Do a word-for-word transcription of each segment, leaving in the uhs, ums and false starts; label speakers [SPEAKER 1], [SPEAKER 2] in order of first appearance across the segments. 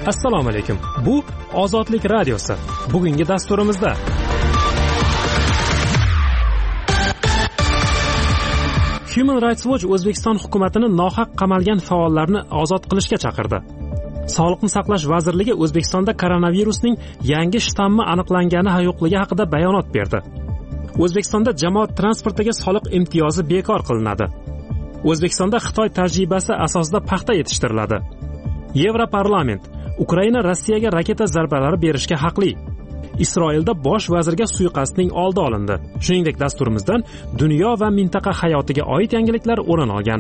[SPEAKER 1] Assalomu alaykum. Bu Ozodlik radiosi. Bugungi dasturimizda Human Rights Watch O'zbekiston hukumatini nohaq qamalgan faollarni ozod qilishga chaqirdi. Sog'liqni saqlash vazirligi O'zbekistonda koronavirusning yangi shtammi aniqlangani yo'qligi haqida bayonot berdi. O'zbekistonda jamoat transportiga soliq imtiyozi bekor qilinadi. O'zbekistonda Xitoy tajribasi asosida paxta yetishtiriladi. Yevroparlament Ukraina Rossiyaga raketa zarbalari berishga haqli. Isroilda bosh vazirga suiqasdning oldi olindi. Shuningdek, dasturimizdan dunyo va mintaqa hayotiga oid yangiliklar o'rin olgan.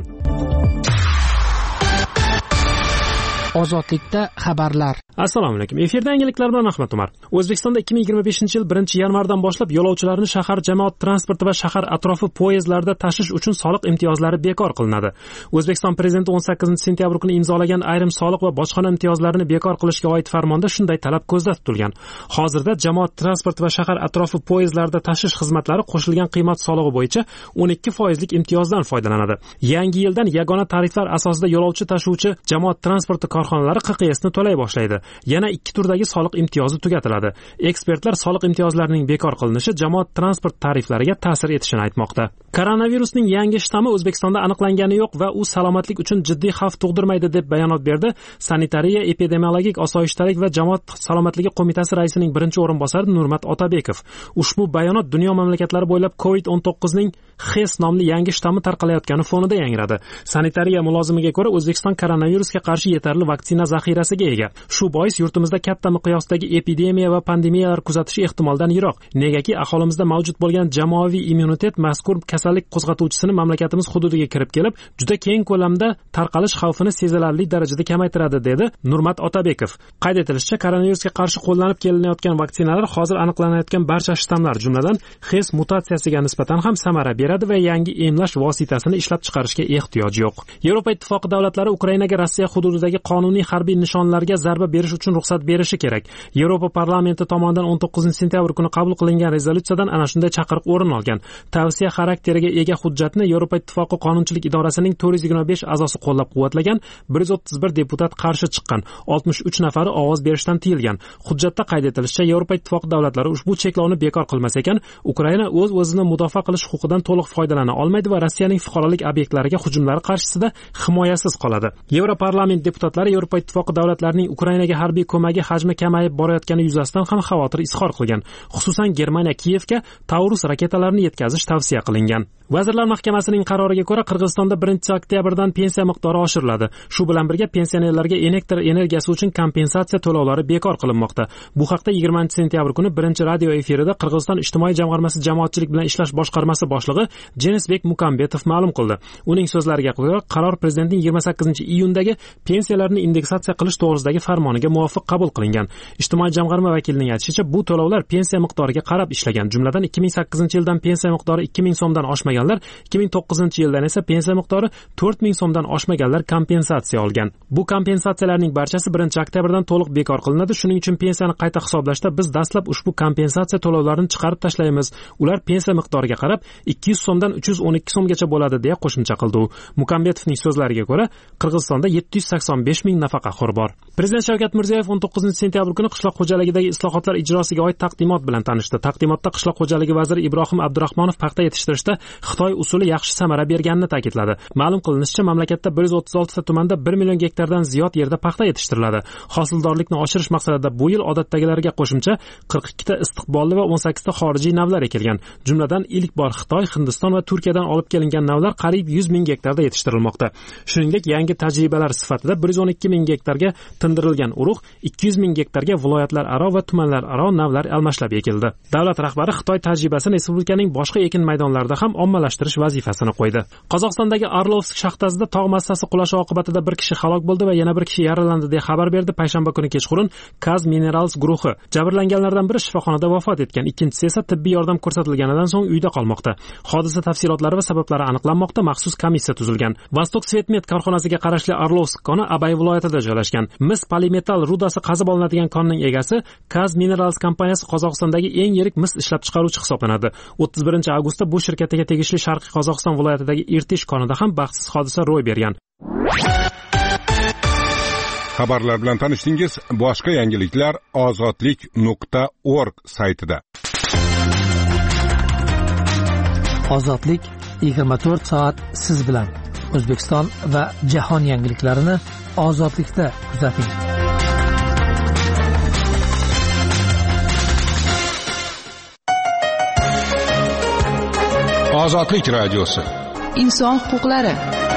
[SPEAKER 2] Ozodlikda xabarlar.
[SPEAKER 1] Assalomu alaykum. Efirda yangiliklar bilan Ahmad Umar. O'zbekistonda ikki ming yigirma beshinchi yil birinchi yanvardan boshlab yo'lovchilarni shahar jamoat transporti va shahar atrofi poyezdlarida tashish uchun soliq imtiyozlari bekor qilinadi. O'zbekiston prezidenti o'n sakkizinchi sentyabr kuni imzolagan ayrim soliq va bojxona imtiyozlarini bekor qilishga oid farmonda shunday talab ko'zda tutilgan. Hozirda jamoat transporti va shahar atrofi poyezdlarida tashish xizmatlari qo'shilgan qiymat solig'i bo'yicha o'n ikki foizlik imtiyozdan foydalanadi. Yangi yildan yagona tariflar asosida yo'lovchi tashuvchi jamoat transporti korxonalari Q Q S ni to'lay boshlaydi. Yana ikki turdagi soliq imtiyozi tugatiladi. Ekspertlar soliq imtiyozlarining bekor qilinishi jamoat transport tariflariga ta'sir etishini aytmoqda. Koronavirusning yangi shtammi O'zbekistonda aniqlangani yo'q va u salomatlik uchun jiddiy xavf tug'dirmaydi deb bayonot berdi Sanitariya, epidemiologik osoyishtalik va jamoat salomatligi qo'mitasi raisining birinchi o'rinbosari Nurmat Otabekov. Ushbu bayonot dunyo mamlakatlari bo'ylab covid o'n to'qqiz ning X E S nomli yangi shtammi tarqalayotgani fonida yangradi. Sanitariya mulozimiga ko'ra, O'zbekiston koronavirusga qarshi yetarli vaksina zaxirasiga ega. Shu bois yurtimizda katta miqyosdagi epidemiya va pandemiyalar kuzatish ehtimoldan yiroq. Negaki aholimizda mavjud bo'lgan jamoaviy immunitet mazkur kasallik qo'zg'atuvchisini mamlakatimiz hududiga kirib kelib, juda keng ko'lamda tarqalish xavfini sezilarli darajada kamaytiradi, dedi Nurmat Otabekov. Qayd etilishicha, koronavirusga qarshi qo'llanib kelinayotgan vaksinalar hozir aniqlanayotgan barcha shtammlar, jumladan X E S mutatsiyasiga nisbatan ham samara beradi va yangi emlash vositasini ishlab chiqarishga ehtiyoj yo'q. Yevropa Ittifoqi davlatlari Ukrainaga Rossiya hududidagi qonuniy harbiy nishonlarga zarba berish uchun ruxsat berishi kerak. Yevropa parlamenti tomonidan o'n to'qqizinchi sentyabr kuni qabul qilingan rezolyutsiyadan ana shunday chaqiriq o'rin olgan. Tavsiya xarakteriga ega hujjatni Yevropa Ittifoqi qonunchilik idorasining to'rt yuz yigirma besh a'zosi qo'llab-quvvatlagan, bir yuz o'ttiz bir deputat qarshi chiqqan, oltmish uch nafari ovoz berishdan tiyilgan. Hujjatda qayd etilishicha, Yevropa Ittifoqi davlatlari ushbu cheklovni bekor qilmas ekan, Ukraina o'z o'zini mudofaa qilish huquqidan to'liq foydalana olmaydi va Rossiyaning fuqarolik obyektlariga hujumlari qarshisida himoyasiz qoladi. Yevroparlament deputatlari Yevropa Ittifoqi davlatlarining Ukrainaga harbiy ko'magi hajmi kamayib borayotgani yuzasidan ham xavotir izhor qilgan. Xususan, Germaniya Kiyevga Taurus raketalarini yetkazish tavsiya qilingan. Vazirlar Mahkamasining qaroriga ko'ra, Qirg'izistonda birinchi oktyabrdan pensiya miqdori oshiriladi. Shu bilan birga pensionerlarga elektr energiyasi uchun kompensatsiya to'lovlari bekor qilinmoqda. Bu haqda yigirmanchi sentyabr kuni birinchi radio efirida Qirg'iziston ijtimoiy jamg'armasi jamoatchilik bilan ishlash boshqarmasi boshlig'i Jenisbek Mukambetov ma'lum qildi. Uning so'zlariga ko'ra, qaror prezidentning yigirma sakkizinchi iyundagi pensiyalarni indeksatsiya qilish to'g'risidagi farmoniga muvofiq qabul qilingan. Ijtimoiy jamg'arma vakilining aytishicha, bu to'lovlar pensiya miqdoriga qarab ishlagan. Jumladan ikki ming sakkizinchi yildan pensiya miqdori ikki ming so'mdan oshmaganlar, ikki ming to'qqizinchi yildan esa pensiya miqdori to'rt ming so'mdan oshmaganlar kompensatsiya olgan. Bu kompensatsiyalarning barchasi birinchi oktyabrdan to'liq bekor qilinadi. Shuning uchun pensiyani qayta hisoblashda biz dastlab ushbu kompensatsiya to'lovlarini chiqarib tashlaymiz. Ular pensiya miqdoriga qarab ikki yuz so'mdan uch yuz o'n ikki so'mgacha bo'ladi, deya qo'shimcha qildi u. Mukambetovning so'zlariga ko'ra, Qirg'izistonda yetti yuz sakson besh ming nafaqaxo'r bor. Prezident Shavkat Mirziyoyev o'n to'qqizinchi sentyabr kuni qishloq xo'jaligidagi islohotlar ijrosiga oid taqdimot bilan tanishdi. Taqdimotda qishloq xo'jaligi vaziri Ibrohim Abdurahmonov paxta yetishtirishda Xitoy usuli yaxshi samara berganini ta'kidladi. Ma'lum qilinishicha, mamlakatda bir yuz o'ttiz olti ta tumanda bir million gektardan ziyod yerda paxta yetishtiriladi. Hosildorlikni oshirish maqsadida bu yil odatdagilarga qo'shimcha qirq ikki ta istiqbolli va o'n sakkiz ta xorijiy navlar ekilgan. Jumladan ilk bor Xitoy, Hindiston va Turkiyadan olib kelingan navlar qariyb yuz ming gektarda yetishtirilmoqda. Shuningdek, yangi tajribalar sifatida bir yuz o'n ikki ming gektarga tindirilgan urug', ikki yuz ming gektarga viloyatlar aro va tumanlar aro navlar almashlab ekildi. Davlat rahbari Xitoy tajribasini respublikaning boshqa ekin maydonlarida ham ommalashtirish vazifasini qo'ydi. Qozog'istondagi Arlovsk shaxtasida tog' massasi qulashi oqibatida bir kishi halok bo'ldi va yana bir kishi yaralandi, deya xabar berdi payshanba kuni kechqurun Kaz Minerals guruhi. Jabrlanganlardan biri shifoxonada vafot etgan, ikkinchisi esa tibbiy yordam ko'rsatilganidan so'ng uyda qolmoqda. Hodisa tafsilotlari va sabablari aniqlanmoqda, maxsus komissiya tuzilgan. Vostok Svetmet korxonasiga qarashli Arlovsk koni Abay viloyatida joylashgan. Mis polimetal rudasi qazib olinadigan konning egasi Kaz Minerals kompaniyasi Qozog'istondagi eng yirik mis ishlab chiqaruvchi hisoblanadi. o'ttiz birinchi avgustda bu shirkatga tegishli Sharqiy Qozog'iston viloyatidagi Irtish konida ham baxtsiz hodisa ro'y bergan.
[SPEAKER 2] Xabarlar bilan tanishdingiz. Boshqa yangiliklar ozodlik nuqta org saytida.
[SPEAKER 3] Ozodlik yigirma to'rt soat siz bilan. O'zbekiston va jahon yangiliklarini ozodlikda kuzating.
[SPEAKER 2] Ozodlik radiosi.
[SPEAKER 4] Inson huquqlari.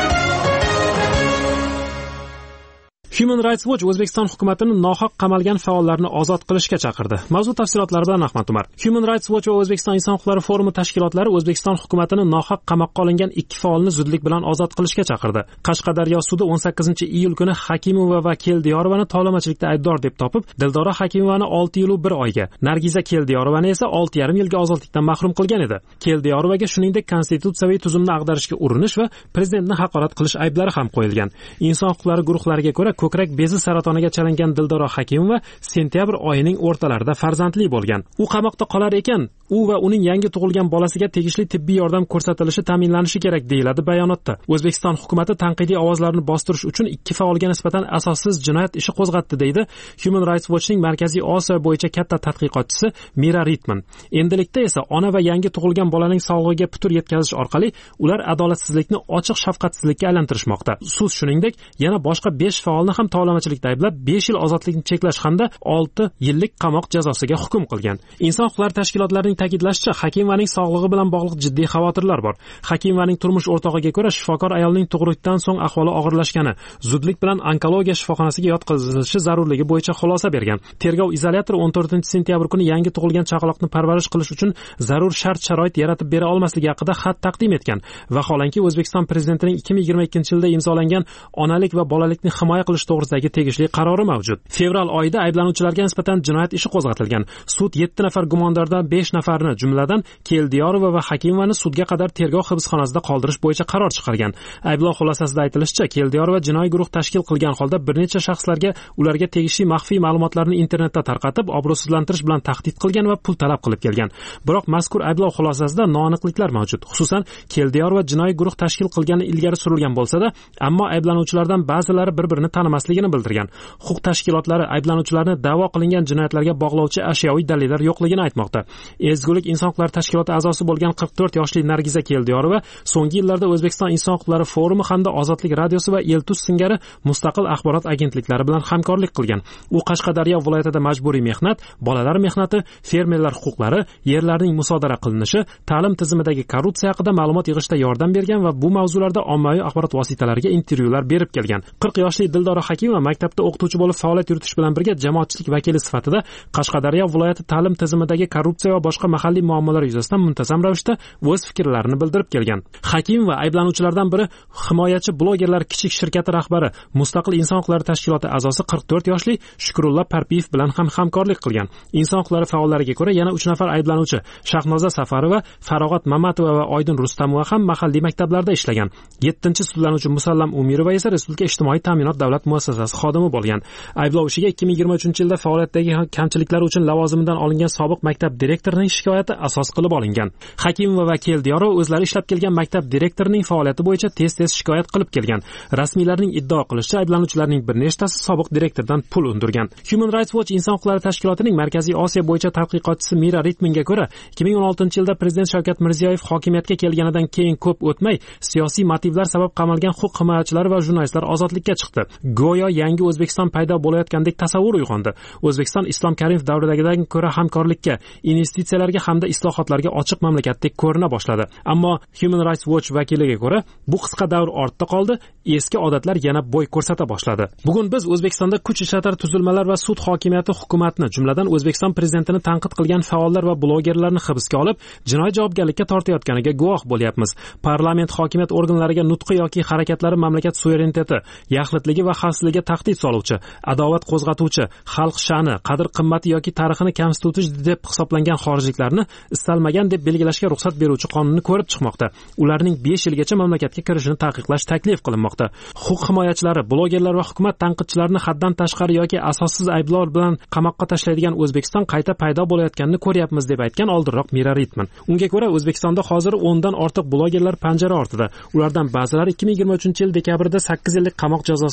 [SPEAKER 1] Human Rights Watch O'zbekiston hukumatini nohaq qamalgan faollarni ozod qilishga chaqirdi. Mavzu tafsilotlari bilan Ahmad Umar. Human Rights Watch va O'zbekiston inson huquqlari forumi tashkilotlari O'zbekiston hukumatini nohaq qamoqqa olingan ikki faolni zudlik bilan ozod qilishga chaqirdi. Qashqadaryo sudi o'n sakkizinchi iyul kuni Hakimova va Keldiyorovani tovlamachilikda aybdor deb topib, Dildora Hakimovani olti yil va bir oyga, Nargiza Keldiorovani esa olti yarim yilga ozodlikdan mahrum qilgan edi. Keldiyorovaga shuningdek konstitutsiyaviy tuzumni ag'darishga urinish va prezidentni haqorat qilish ayblari ham qo'yilgan. Inson huquqlari guruhlariga ko'ra ko'krak bezi saratoniga chalingan Dildora Hakimova sentyabr oyining o'rtalarida farzandli bo'lgan. U qamoqda qolar ekan, u va uning yangi tug'ilgan bolasiga tegishli tibbiy yordam ko'rsatilishi ta'minlanishi kerak deyiladi bayonotda. O'zbekiston hukumatı tanqidiy ovozlarni bostirish uchun ikki faolga nisbatan asossiz jinoyat ishi qo'zg'atdi deydi Human Rights Watchning Markaziy Osiyo bo'yicha katta tadqiqotchisi Mira Ritman. Endilikda esa ona va yangi tug'ilgan bolaning sog'lig'iga putur yetkazish orqali ular adolatsizlikni ochiq shafqatsizlikka aylantirishmoqda. Sud shuningdek yana boshqa besh faolni ham tovlamachilikda ayblab besh yil ozodlikni cheklash hamda olti yillik qamoq jazosiga hukm qilgan. Inson huquqlari tashkilotlarining ta'kidlashicha, Hakimovaning sog'lig'i bilan bog'liq jiddiy xavotirlar bor. Hakimovaning turmush o'rtog'iga ko'ra shifokor ayolning tug'ruqdan so'ng ahvoli og'irlashgani, zudlik bilan onkologiya shifoxonasiga yotqizilishi zarurligi bo'yicha xulosa bergan. Tergov izolyatori o'n to'rtinchi sentyabr kuni yangi tug'ilgan chaqaloqni parvarish qilish uchun zarur shart-sharoit yaratib bera olmasligi haqida xat taqdim etgan. Vaholanki O'zbekiston prezidentining ikki ming yigirma ikkinchi yilda imzolangan onalik va bolalikni himoya qilish to'g'risidagi tegishli qarori mavjud. Fevral oyida ayblanuvchilarga nisbatan jinoyat ishi qo'zg'atilgan. Sud yetti nafar gumondordan besh nafarni, jumladan Keldiyorova va Hakimovani sudga qadar tergov hibsxonasida qoldirish bo'yicha qaror chiqargan. Ayblov xulosasida aytilishicha, Keldiyorova jinoiy guruh tashkil qilgan holda bir necha shaxslarga ularga tegishli maxfiy ma'lumotlarni internetda tarqatib, obro'sizlantirish bilan tahdid qilgan va pul talab qilib kelgan. Biroq mazkur ayblov xulosasida noaniqliklar mavjud. Xususan, Keldiyorova jinoiy guruh tashkil qilgani ilgari surilgan bo'lsa-da, ammo ayblanuvchilardan ba'zilari bir-birini tanimasligini bildirgan. Huquq tashkilotlari ayblanuvchilarni da'vo qilingan jinoyatlarga bog'lovchi ashyoviy dalillar yo'qligini aytmoqda. Ezgulik inson huquqlari tashkiloti a'zosi bo'lgan qirq to'rt yoshli Nargiza Keldiyorova so'nggi yillarda O'zbekiston inson huquqlari forumi hamda Ozodlik radiosi va Eltus singari mustaqil axborot agentliklari bilan hamkorlik qilgan. U Qashqadaryo viloyatida majburiy mehnat, bolalar mehnati, fermerlar huquqlari, yerlarning musodara qilinishi, ta'lim tizimidagi korrupsiya haqida ma'lumot yig'ishda yordam bergan va bu mavzularda ommaviy axborot vositalariga intervyular berib kelgan. qirq yoshli Dildora Hakimova maktabda o'qituvchi bo'lib faoliyat yuritish bilan birga jamoatchilik vakili sifatida Qashqadaryo viloyati ta'lim tizimidagi korrupsiya va boshqa mahalliy muammolar yuzasidan muntazam ravishda o'z fikrlarini bildirib kelgan. Hakimova ayblanuvchilardan biri himoyachi blogerlar kichik shirkati rahbari, Mustaqil inson huquqlari tashkiloti a'zosi qirq to'rt yoshli Shukrullo Parpiyev bilan ham hamkorlik qilgan. Inson huquqlari faollariga ko'ra yana uch nafar ayblanuvchi Shahnoza Safarova, Farog'at Mamatova va Oydin Rustamova ham mahalliy maktablarda ishlagan. yettinchi sudlanuvchi Musallam Umirova esa Respublika ijtimoiy ta'minot davlat muassasasi xodimi bo'lgan. Ayblov ishiga ikki ming yigirma uchinchi yilda faoliyatdagi kamchiliklar uchun lavozimidan olingan sobiq maktab direktorining shikoyati asos qilib olingan. Hakimova va Keldiyorova o'zlari ishlab kelgan maktab direktorining faoliyati bo'yicha tez-tez shikoyat qilib kelgan. Rasmiylarning iddao qilishicha, ayblanuvchilarning bir nechtasi sobiq direktordan pul undirgan. Human Rights Watch inson huquqlari tashkilotining Markaziy Osiyo bo'yicha tadqiqotchisi Mira Ritmanga ko'ra, ikki ming o'n oltinchi yilda prezident Shavkat Mirziyoyev hokimiyatga kelganidan keyin ko'p o'tmay siyosiy motivlar sabab qamalgan huquq himoyachilari va jurnalistlar ozodlikka chiqdi. Go'yo yangi O'zbekiston paydo bo'layotgandek tasavvur uyg'ondi. O'zbekiston Islom Karimov davridagidan ko'ra hamkorlikka, investitsiyalarga hamda islohotlarga ochiq mamlakatdek ko'rina boshladi. Ammo Human Rights Watch vakiliga ko'ra, bu qisqa davr ortda qoldi, eski odatlar yana bo'y ko'rsata boshladi. Bugun biz O'zbekistonda kuch ishlatar tuzilmalar va sud hokimiyati hukumatni, jumladan O'zbekiston prezidentini tanqid qilgan faollar va blogerlarni hibsga olib, jinoiy javobgarlikka tortayotganiga guvoh bo'lyapmiz. Parlament hokimiyat organlariga nutqi yoki harakatlari mamlakat suvereniteti, yaxlitligi va xavfsizligiga tahdid soluvchi, adovat qo'zg'atuvchi, xalq sha'ni, qadr-qimmati yoki tarixini kamsituvchi deb hisoblangan xorijliklarni istalmagan deb belgilashga ruxsat beruvchi qonunni ko'rib chiqmoqda. Ularning besh yilgacha mamlakatga kirishini taqiqlash taklif qilinmoqda. Huquq himoyachilari, blogerlar va hukumat tanqidchilarini haddan tashqari yoki asossiz ayblovlar bilan qamoqqa tashlaydigan O'zbekiston qayta paydo bo'layotganini ko'ryapmiz deb aytgan oldinroq Mira Ritman. Unga ko'ra, O'zbekistonda hozir o'ndan ortiq blogerlar panjara ortida. Ulardan ba'zilari ikki ming yigirma uchinchi yil dekabrida sakkiz yillik qamoq jazosiga hukm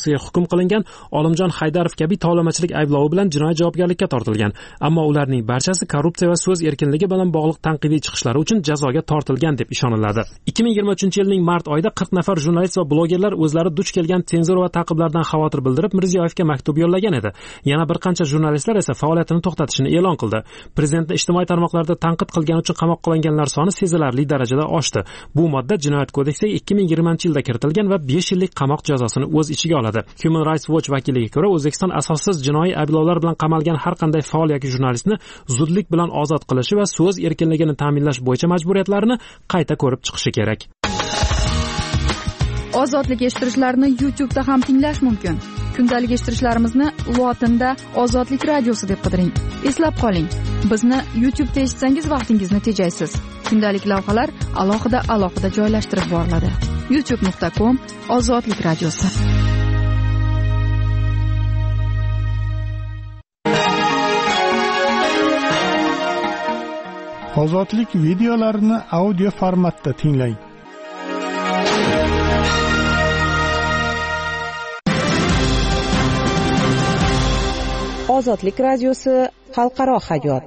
[SPEAKER 1] qilingan Olimjon Haydarov kabi tovlamachilik ayblovi bilan jinoiy javobgarlikka tortilgan, ammo ularning barchasi korrupsiya va so'z erkinligi bilan bog'liq tanqidiy chiqishlari uchun jazoga tortilgan deb ishoniladi. ikki ming yigirma uchinchi yilning mart oyida qirq nafar jurnalist va blogerlar o'zlari duch kelgan senzura va ta'qiblardan xavotir bildirib Mirziyoyevga maktub yo'llagan edi. Yana bir qancha jurnalistlar esa faoliyatini to'xtatishini e'lon qildi. Prezidentni ijtimoiy tarmoqlarda tanqid qilgani uchun qamoqqa olinganlar soni sezilarli darajada oshdi. Bu modda Jinoyat kodeksiga ikki ming yigirmanchi yilda kiritilgan va besh yillik qamoq jazosini o'z ichiga oladi. Human Rights Watch vakiliga ko'ra, O'zbekiston asossiz jinoiy ayblovlar bilan qamalgan har qanday faol yoki jurnalistni zudlik bilan ozod qilishi va so'z erkinligini ta'minlash bo'yicha majburiyatlarini qayta ko'rib chiqishi kerak.
[SPEAKER 5] Ozodlik eshittirishlarni YouTube'da ham tinglash mumkin. Kundalik eshittirishlarimizni lotinda Ozodlik radiosi deb qidiring. Eslab qoling, bizni YouTube'da eshitsangiz vaqtingizni tejaysiz. Kundalik lavhalar alohida alohida joylashtirib boriladi. youtube nuqta com Ozodlik radiosi.
[SPEAKER 6] Ozodlik videolarini audio formatda tinglang.
[SPEAKER 7] Ozodlik radiosi xalqaro hayot.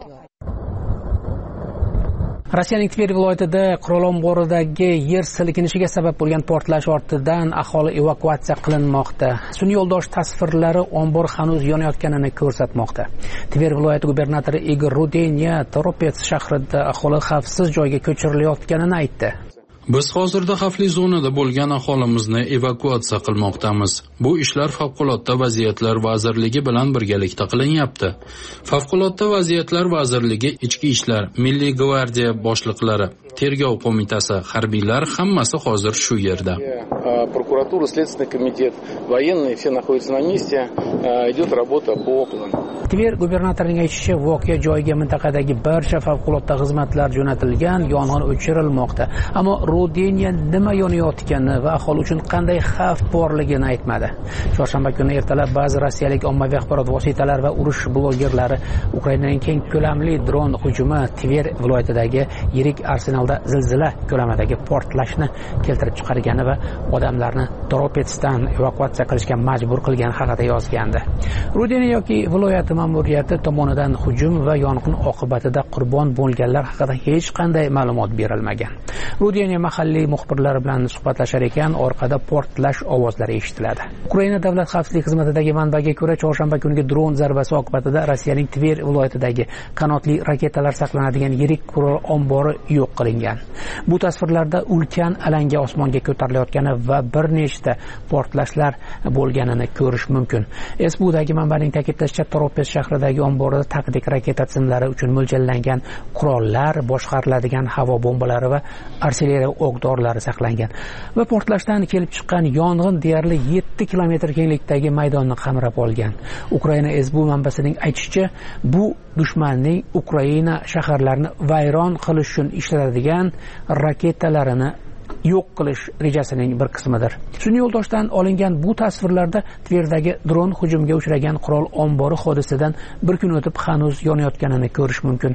[SPEAKER 3] Rossiyaning Tver viloyatida qurol omboridagi yer silkinishiga sabab bo'lgan portlash ortidan aholi evakuatsiya qilinmoqda. Sun'iy yo'ldosh tasvirlari ombor hanuz yonayotganini ko'rsatmoqda. Tver viloyati gubernatori Igor Rudenya Toropets shahrida aholi xavfsiz joyga ko'chirilayotganini aytdi.
[SPEAKER 8] Biz hozirda xavfli zonada bo'lgan aholimizni evakuatsiya qilmoqdamiz. Bu ishlar Favqulodda vaziyatlar vazirligi bilan birgalikda qilinyapti. Favqulodda vaziyatlar vazirligi, Ichki ishlar, Milliy gvardiya boshliqlari, tergov qo'mitasi, harbiylar hammasi hozir shu yerda.
[SPEAKER 9] Prokuratura, Следственный комитет, военные все находятся на месте, идет работа по плану.
[SPEAKER 3] Tver gubernatorining aytishicha, voqea joyiga mintaqadagi barcha favqulodda xizmatlar jo'natilgan, yong'in o'chirilmoqda. Ammo Rudenya nima yonayotgani va aholi uchun qanday xavf borligini aytmadi. Chorshanba kuni ertalab ba'zi rossiyalik ommaviy axborot vositalari va urush blogerlari Ukrainaning keng ko'lamli dron hujumi Tver viloyatidagi yirik arsenalda zilzila ko'lamidagi portlashni keltirib chiqargani va odamlarni Toropetsdan evakuatsiya qilishga majbur qilgani haqida yozgandi. Rudenya yoki viloyat ma'muriyati tomonidan hujum va yong'in oqibatida qurbon bo'lganlar haqida hech qanday ma'lumot berilmagan. Rudenya mahalliy muxbirlar bilan suhbatlashar ekan, orqada portlash ovozlari eshitiladi. Ukraina davlat xavfsizlik xizmatidagi manbaga ko'ra, chorshanba kungi dron zarbasi oqibatida Rossiyaning Tver viloyatidagi qanotli raketalar saqlanadigan yirik qurol ombori yo'q qilingan. Bu tasvirlarda ulkan alanga osmonga ko'tarilayotgani va bir nechta portlashlar bo'lganini ko'rish mumkin. S B Udagi manbaning ta'kidlashicha, Toropets shahridagi omborda taktik raketa tizimlari uchun mo'ljallangan qurollar, boshqariladigan havo bombalari va artilleriya o'q-dorilar saqlangan va portlashdan kelib chiqqan yong'in deyarli yetti kilometr kenglikdagi maydonni qamrab olgan. Ukraina S B U manbasining aytishicha, bu dushmanning Ukraina shaharlarini vayron qilish uchun ishlatadigan raketalarini yo'q qilish rejasining bir qismidir. Sun'iy yo'ldoshdan olingan bu tasvirlarda Tverdagi dron hujumiga uchragan qurol ombori hodisidan bir kun o'tib hanuz yonayotganini ko'rish mumkin.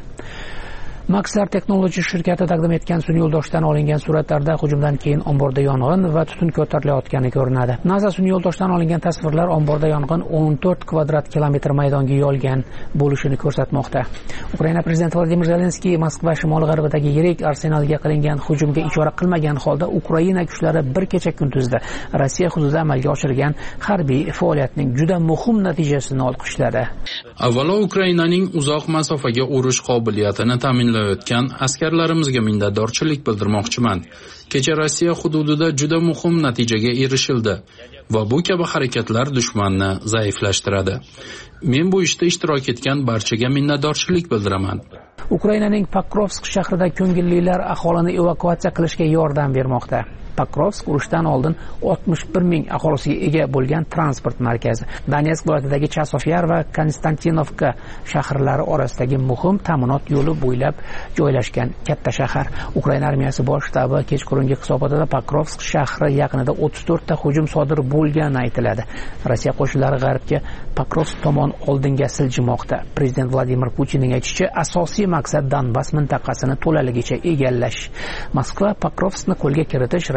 [SPEAKER 3] Maxar Technology shirkati taqdim etgan sun'iy yo'ldoshdan olingan suratlarda hujumdan keyin omborda yong'in va tutun ko'tarilayotgani ko'rinadi. NASA sun'iy yo'ldoshdan olingan tasvirlar omborda yong'in o'n to'rt kvadrat kilometr maydonga yoyilgan bo'lishini ko'rsatmoqda. Ukraina prezidenti Vladimir Zelenskiy Moskva shimoli-g'arbidagi yirik arsenalga qilingan hujumga ishora qilmagan holda Ukraina kuchlari bir kecha kunduzda Rossiya hududida amalga oshirgan harbiy faoliyatning juda muhim natijasini olqishladi.
[SPEAKER 8] Avvalo Ukrainaning uzoq masofaga urush qobiliyatini ta'minladi. O'tgan askarlarimizga minnatdorchilik bildirmoqchiman. Kecha Rossiya hududida juda muhim natijaga erishildi va bu kabi harakatlar dushmanni zaiflashtiradi. Men bu ishda ishtirok etgan barchaga minnatdorchilik bildiraman.
[SPEAKER 3] Ukrainaning Pokrovsk shahrida ko'ngillilar aholini evakuatsiya qilishga yordam bermoqda. Pokrovsk urushdan oldin oltmish bir ming aholisiga ega bo'lgan transport markazi. Donetsk viloyatidagi Chasofyar va Konstantinovka shaharlari orasidagi muhim ta'minot yo'li bo'ylab joylashgan katta shahar. Ukraina armiyasi bosh shtabi kechqurungi hisobotida Pokrovsk shahri yaqinida o'ttiz to'rt ta hujum sodir bo'lgani aytiladi. Rossiya qo'shinlari g'arbga Pokrovsk tomon oldinga siljimoqda. Prezident Vladimir Putinning aytishicha, asosiy maqsad Donbas mintaqasini to'laligicha egallash. Moskva Pokrovskni qo'lga kiritish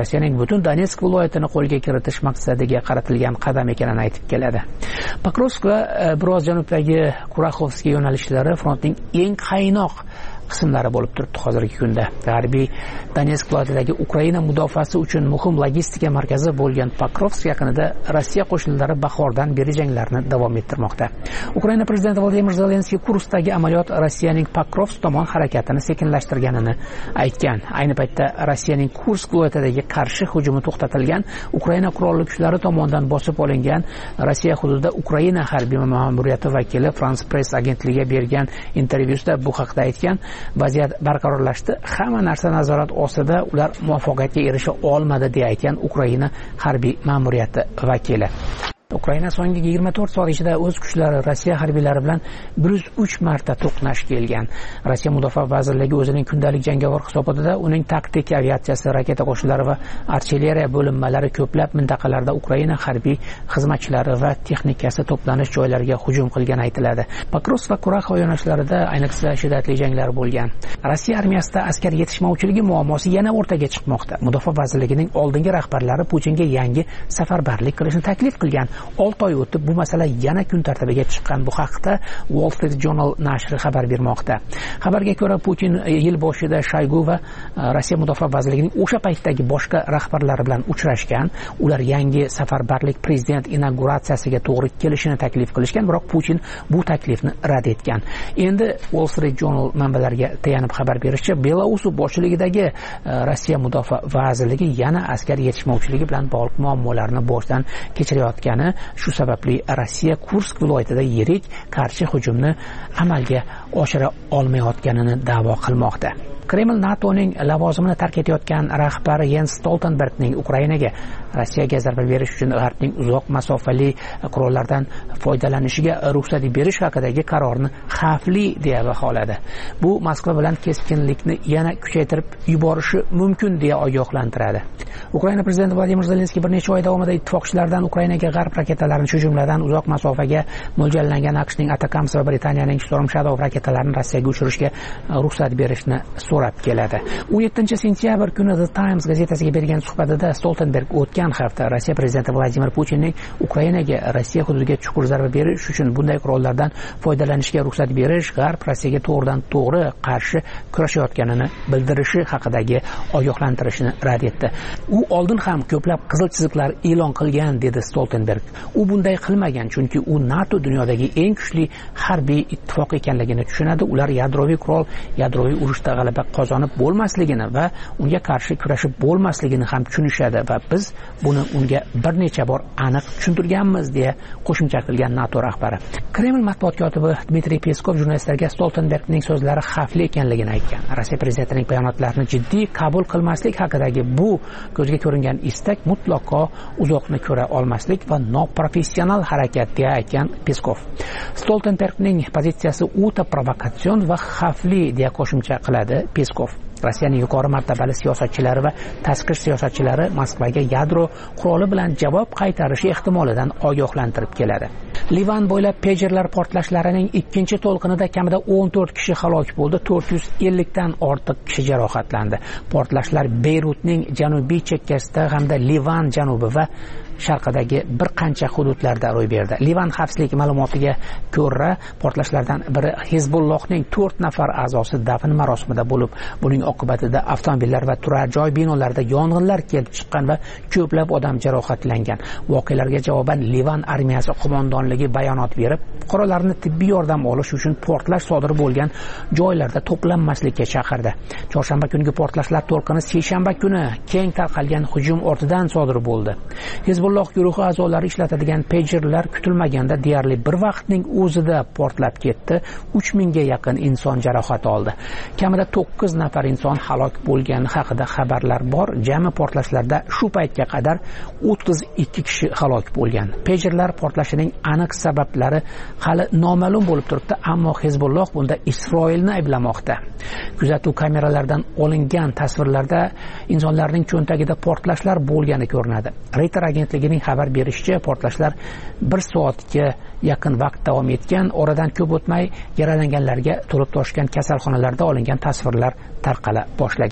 [SPEAKER 3] Rossiyaning butun Donetsk viloyatini qo'lga kiritish maqsadiga qaratilgan qadam ekanini aytib keladi. Pokrovsk va biroz janubdagi Kuraxovskiy yo'nalishlari frontning eng qaynoq qismlari bo'lib turibdi hozirgi kunda. G'arbiy Donetsk viloyatidagi Ukraina mudofaasi uchun muhim logistika markazi bo'lgan Pokrovsk yaqinida Rossiya qo'shinlari bahordan beri janglarni davom ettirmoqda. Ukraina prezidenti Vladimir Zelenskiy Kurskdagi amaliyot Rossiyaning Pokrovsk tomon harakatini sekinlashtirganini aytgan. Ayni paytda Rossiyaning Kursk viloyatidagi qarshi hujumi to'xtatilgan, Ukraina qurolli kuchlari tomonidan bosib olingan Rossiya hududida Ukraina harbiy ma'muriyati vakili France Press agentligiga bergan intervyusida bu haqda aytgan. Vaziyat barqarorlashdi, hamma narsa nazorat ostida, ular muvaffaqiyatga erisha olmadi deya aytgan Ukraina harbiy ma'muriyati vakili. Ukraina so'nggi yigirma to'rt soat ichida o'z kuchlari Rossiya harbiylari bilan bir yuz uch marta to'qnash kelgan. Rossiya mudofaa vazirligi o'zining kundalik jangovar hisobotida uning taktik aviatsiyasi, raketa qo'shinlari va artilleriya bo'linmalari ko'plab mintaqalarda Ukraina harbiy xizmatchilari va texnikasi to'planish joylariga hujum qilgani aytiladi. Pokrovsk va Kuraxov yo'nalishlarida ayniqsa shiddatli janglar bo'lgan. Rossiya armiyasida askar yetishmovchiligi muammosi yana o'rtaga chiqmoqda. Mudofaa vazirligining oldingi rahbarlari Putinga yangi safarbarlik qilishni taklif qilgan. olti oy o'tib bu masala yana kun tartibiga chiqqan. Bu haqda Wall Street Journal nashri xabar bermoqda. Xabarga ko'ra, Putin yil boshida Shoygu va Rossiya mudofaa vazirligining o'sha paytdagi boshqa rahbarlari bilan uchrashgan. Ular yangi safarbarlik prezident inauguratsiyasiga to'g'ri kelishini taklif qilishgan, biroq Putin bu taklifni rad etgan. Endi Wall Street Journal manbalariga tayanib xabar berishicha, Belarus boshchiligidagi Rossiya mudofaa vazirligi yana askar yetishmovchiligi bilan bog'liq muammolarni boshdan kechirayotgani, shu sababli Rossiya Kursk viloyatida yirik qarshi hujumni amalga oshira olmayotganini da'vo qilmoqda. Kreml NATOning lavozimini tark etayotgan rahbari Jens Stoltenbergning Ukrainaga Rossiyaga zarba berish uchun G'arbning uzoq masofali qurollardan foydalanishiga ruxsat berish haqidagi qarorni xavfli deya baholadi. Bu Moskva bilan keskinlikni yana kuchaytirib yuborishi mumkin deya ogohlantiradi. Ukraina prezidenti Vladimir Zelenskiy bir necha oy davomida ittifoqchilardan Ukrainaga g'arb raketalarini, shu jumladan uzoq masofaga mo'ljallangan AQShning Atakams va Britaniyaning Storm Shadow raketalarini Rossiyaga uchirishga ruxsat berishni so'rab keladi. o'n yettinchi sentyabr kuni The Times gazetasiga bergan suhbatida Stoltenberg o'tgan hafta Rossiya prezidenti Vladimir Putinning Ukrainaga Rossiya hududiga chuqur zarba berish uchun bunday qurollardan foydalanishga ruxsat berish G'arb Rossiyaga to'g'ridan to'g'ri qarshi kurashayotganini bildirishi haqidagi ogohlantirishni rad etdi. U oldin ham ko'plab qizil chiziqlar e'lon qilgan, dedi Stoltenberg. U bunday qilmagan, chunki u NATO dunyodagi eng kuchli harbiy ittifoq ekanligini tushunadi. Ular yadroviy qurol, yadroviy urushda g'alaba qozonib bo'lmasligini va unga qarshi kurashib bo'lmasligini ham tushunishadi va biz buni unga bir necha bor aniq tushuntirganmiz, deya qo'shimcha qilgan NATO rahbari. Kreml matbuot kotibi Dmitriy Peskov jurnalistlarga Stoltenbergning so'zlari xavfli ekanligini aytgan. Rossiya prezidentining bayonotlarini jiddiy qabul qilmaslik haqidagi bu ko'zga ko'ringan istak mutlaqo uzoqni ko'ra olmaslik va noprofessional harakat, deya aytgan Peskov. Stoltenbergning pozitsiyasi o'ta provokatsion va xavfli, deya qo'shimcha qiladi Peskov. Rossiyaning yuqori martabali siyosatchilari va tashqi siyosatchilari Moskvaga yadro quroli bilan javob qaytarishi ehtimolidan ogohlantirib keladi. Livan bo'ylab pejerlar portlashlarining ikkinchi to'lqinida kamida o'n to'rt kishi halok bo'ldi, to'rt yuz ellik dan ortiq kishi jarohatlandi. Portlashlar Beyrutning janubiy chekkasida hamda Livan janubi va sharqidagi bir qancha hududlarda ro'y berdi. Livan xavfsizlik ma'lumotiga ko'ra, portlashlardan biri Hizbullohning to'rt nafar a'zosi dafn marosimida bo'lib, buning oqibatida avtomobillar va turar joy binolarida yong'inlar kelib chiqqan va ko'plab odam jarohatlangan. Voqealarga javoban Livan armiyasi qo'mondonligi bayonot berib, fuqarolarni tibbiy yordam olish uchun portlash sodir bo'lgan joylarda to'planmaslikka chaqirdi. Chorshanba kungi portlashlar to'lqini seshanba kuni keng tarqalgan hujum ortidan sodir bo'ldi. Hizbulloh guruhi a'zolari ishlatadigan pejerlar kutilmaganda deyarli bir vaqtning o'zida portlab ketdi. uch mingga yaqin inson jarohat oldi. Kamida to'qqiz nafar inson halok bo'lgani haqida xabarlar bor. Jami portlashlarda shu paytga qadar o'ttiz ikki kishi halok bo'lgan. Pejerlar portlashining aniq sabablari hali noma'lum bo'lib turibdi, ammo Hizbulloh bunda Isroilni ayblamoqda. Kuzatuv kameralaridan olingan tasvirlarda insonlarning cho'ntagida portlashlar bo'lgani ko'rinadi. Reuters agentligining xabar berishicha, portlashlar bir soatga yaqin vaqt davom etgan. Oradan ko'p o'tmay yaralanganlarga to'lib toshgan kasalxonalarda olingan tasvirlar tarqala boshlagan.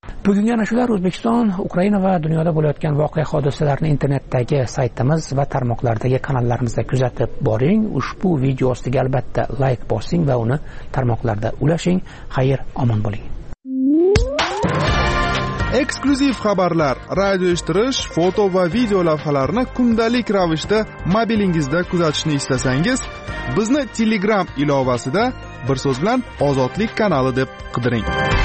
[SPEAKER 3] Bugungi ana shular O'zbekiston, Ukraina va dunyoda bo'layotgan voqea hodisalarni internetdagi saytimiz va tarmoqlardagi kanallarimizda kuzatib boring. Ushbu video ostiga albatta like bosing va uni tarmoqlarda ulashing. Xayr, omon bo'ling.
[SPEAKER 10] Eksklyuziv xabarlar, radio eshittirish, foto va video lavhalarni kundalik ravishda mobilingizda kuzatishni istasangiz, bizni Telegram ilovasida bir so'z bilan Ozodlik kanali deb qidiring.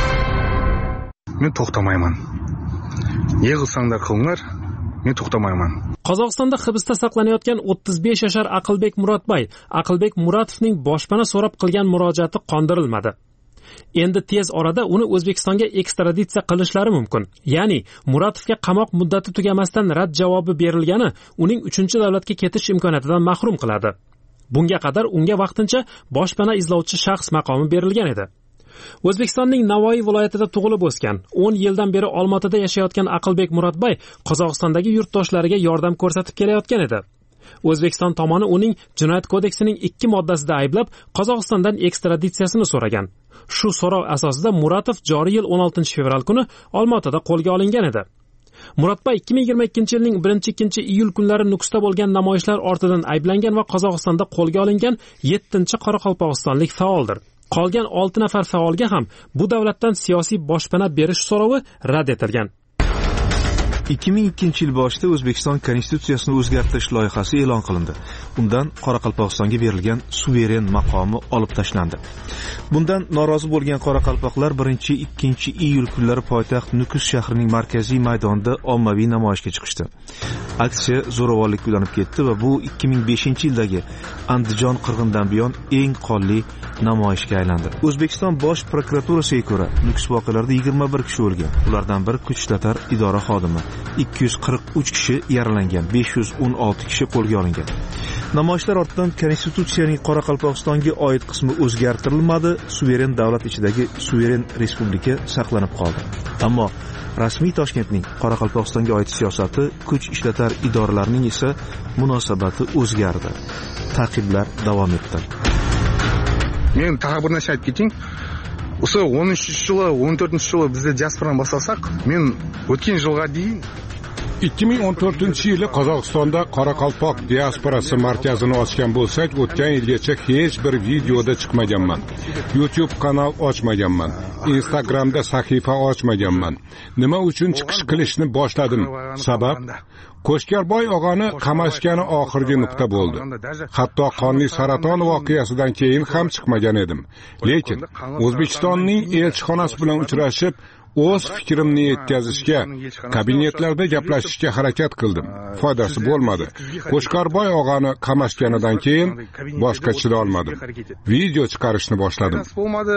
[SPEAKER 11] Men to'xtamayman. Yig'ilsanglar qilinglar, men to'xtamayman.
[SPEAKER 1] Qozog'istonda hibsda saqlanayotgan o'ttiz besh yashar Aqlbek Muratbay, Aqlbek Muratovning boshpana so'rab qilgan murojaati qondirilmadi. Endi tez orada uni O'zbekistonga ekstraditsiya qilishlari mumkin. Ya'ni Muratovga qamoq muddati tugamasdan rad javobi berilgani uning uchinchi davlatga ketish imkoniyatidan mahrum qiladi. Bunga qadar unga vaqtincha boshpana izlovchi shaxs maqomi berilgan edi. O'zbekistonning Navoiy viloyatida tug'ilib o'sgan, o'n yildan beri Olmaotada yashayotgan Aqlbek Muratbay Qozog'istondagi yurtdoshlariga yordam ko'rsatib kelayotgan edi. O'zbekiston tomoni uning Jinoyat kodeksining ikki moddasida ayblab, Qozog'istondan ekstraditsiyasini so'ragan. Shu so'rov asosida Muratov joriy yil o'n oltinchi fevral kuni Olmaotada qo'lga olingan edi. Muratbay ikki ming yigirma ikkinchi yilning birinchi ikkinchi iyul kunlari Nukusda bo'lgan namoyishlar ortidan ayblangan va Qozog'istonda qo'lga olingan yettinchi qoraqalpog'istonlik faoldir. Qolgan olti nafar faolga ham bu davlatdan siyosiy boshpana berish so'rovi rad etilgan.
[SPEAKER 12] ikki ming ikkinchi yil boshida O'zbekiston konstitutsiyasini o'zgartirish loyihasi e'lon qilindi. Undan Qoraqalpog'istonga berilgan suveren maqomi olib tashlandi. Bundan norozi bo'lgan qoraqalpoqlar birinchi ikkinchi iyul kunlari poytaxt Nukus shahrining markaziy maydonida ommaviy namoyishga chiqishdi. Aksiya zo'ravonlikka ulanib ketdi va bu ikki ming beshinchi yildagi Andijon qirg'inidan buyon eng qonli namoyishga aylandi. O'zbekiston bosh prokuraturasiga ko'ra, Nukus voqealarida yigirma bir kishi o'lgan. Ulardan biri kuch ishlatgan idora xodimi. ikki yuz qirq uch kishi yaralangan, besh yuz o'n olti kishi qo'lga olingan. Namoyishlar ortidan konstitutsiyaning Qoraqalpog'istonga oid qismi o'zgartirilmadi, suveren davlat ichidagi suveren respublika saqlanib qoldi. Ammo rasmiy Toshkentning Qoraqalpog'istonga oid siyosati, kuch ishlatar idoralarning esa munosabati o'zgardi. Ta'qiblar davom etdi.
[SPEAKER 11] Men tag'in bir narsa aytib keting. O'sha o'n uchinchi yili, o'n to'rtinchi yili bizda diasporani boshlasak, men o'tgan yilga deyin
[SPEAKER 2] ikki ming o'n to'rtinchi yili Qozog'istonda Qoraqalpoq diasporasi markazini ochgan bo'lsak, o'tgan yilgacha hech bir videoda chiqmaganman. YouTube kanal ochmaganman. Instagramda sahifa ochmaganman. Nima uchun chiqish qilishni boshladim? Sabab Qo'shkarboy og'ani qamashgani oxirgi nuqta bo'ldi. Hatto qonli saraton voqeasidan keyin ham chiqmagan edim. Lekin O'zbekistonning elchixonasi bilan uchrashib, o'z fikrimni yetkazishga, kabinetlarda gaplashishga harakat qildim. Foydasi bo'lmadi. Qo'shkarboy og'ani qamashganidan keyin boshqa chida olmadim. Video chiqarishni boshladim.
[SPEAKER 11] Bo'lmadi.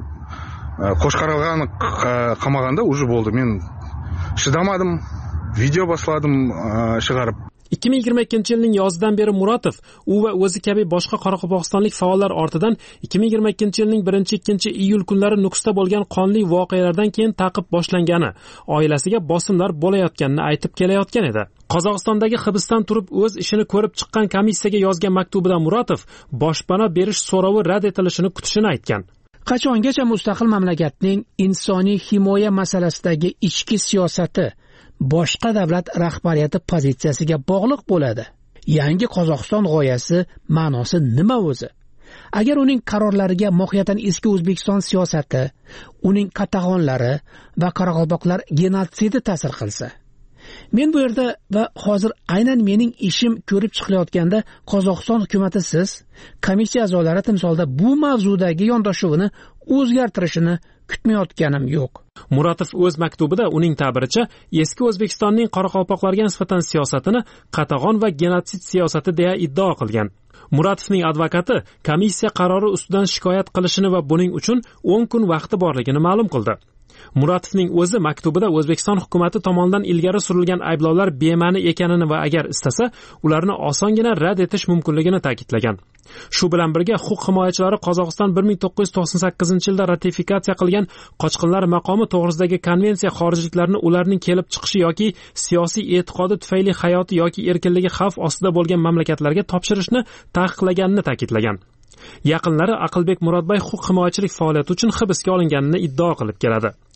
[SPEAKER 11] Qo'shkarog'ani qamaganda уже bo'ldi. Men chidamadim. Video boshladim chiqarib.
[SPEAKER 1] ikki ming yigirma ikkinchi yilning yozidan beri Muratov, u va o'zi kabi boshqa qoraqalpog'istonlik faollar ortidan ikki ming yigirma ikkinchi yilning birinchi ikkinchi iyul kunlari Nukusda bo'lgan qonli voqealardan keyin ta'qib boshlangani, oilasiga bosimlar bo'layotganini aytib kelayotgan edi. Qozog'istondagi hibsdan turib o'z ishini ko'rib chiqqan komissiyaga yozgan maktubida Muratov boshpana berish so'rovi rad etilishini kutishini aytgan.
[SPEAKER 3] Qachongacha mustaqil mamlakatning insoniy himoya masalasidagi ichki siyosati boshqa davlat rahbariyati pozitsiyasiga bog'liq bo'ladi? Yangi Qozog'iston g'oyasi ma'nosi nima o'zi? Agar uning qarorlariga mohiyatan eski O'zbekiston siyosati, uning qatag'onlari va qoraqalpoqlar genotsidi ta'sir qilsa, men bu yerda va hozir aynan mening ishim ko'rib chiqilayotganda Qozog'iston hukumatı siz, komissiya a'zolari timsolda bu mavzudagi yondashuvini o'zgartirishini kutmayotganim yo'q.
[SPEAKER 1] Muratov o'z maktubida uning ta'biricha eski O'zbekistonning qoraqalpoqlarga nisbatan siyosatini qatag'on va genotsid siyosati deya iddao qilgan. Muratovning advokati komissiya qarori ustidan shikoyat qilishini va buning uchun o'n kun vaqti borligini ma'lum qildi. Muratovning o'zi maktubida O'zbekiston hukumati tomonidan ilgari surilgan ayblovlar bema'ni ekanini va agar istasa, ularni osongina rad etish mumkinligini ta'kidlagan. Shu bilan birga huquq himoyachilari Qozog'iston bir ming to'qqiz yuz to'qson sakkizinchi yilda ratifikatsiya qilgan qochqinlar maqomi to'g'risidagi konvensiya xorijliklarni ularning kelib chiqishi yoki siyosiy e'tiqodi tufayli hayoti yoki erkinligi xavf ostida bo'lgan mamlakatlarga topshirishni taqiqlaganini ta'kidlagan. Yaqinlari Aqlbek Muratbay huquq himoyachilik faoliyati uchun hibsga olinganini iddao qilib keladi.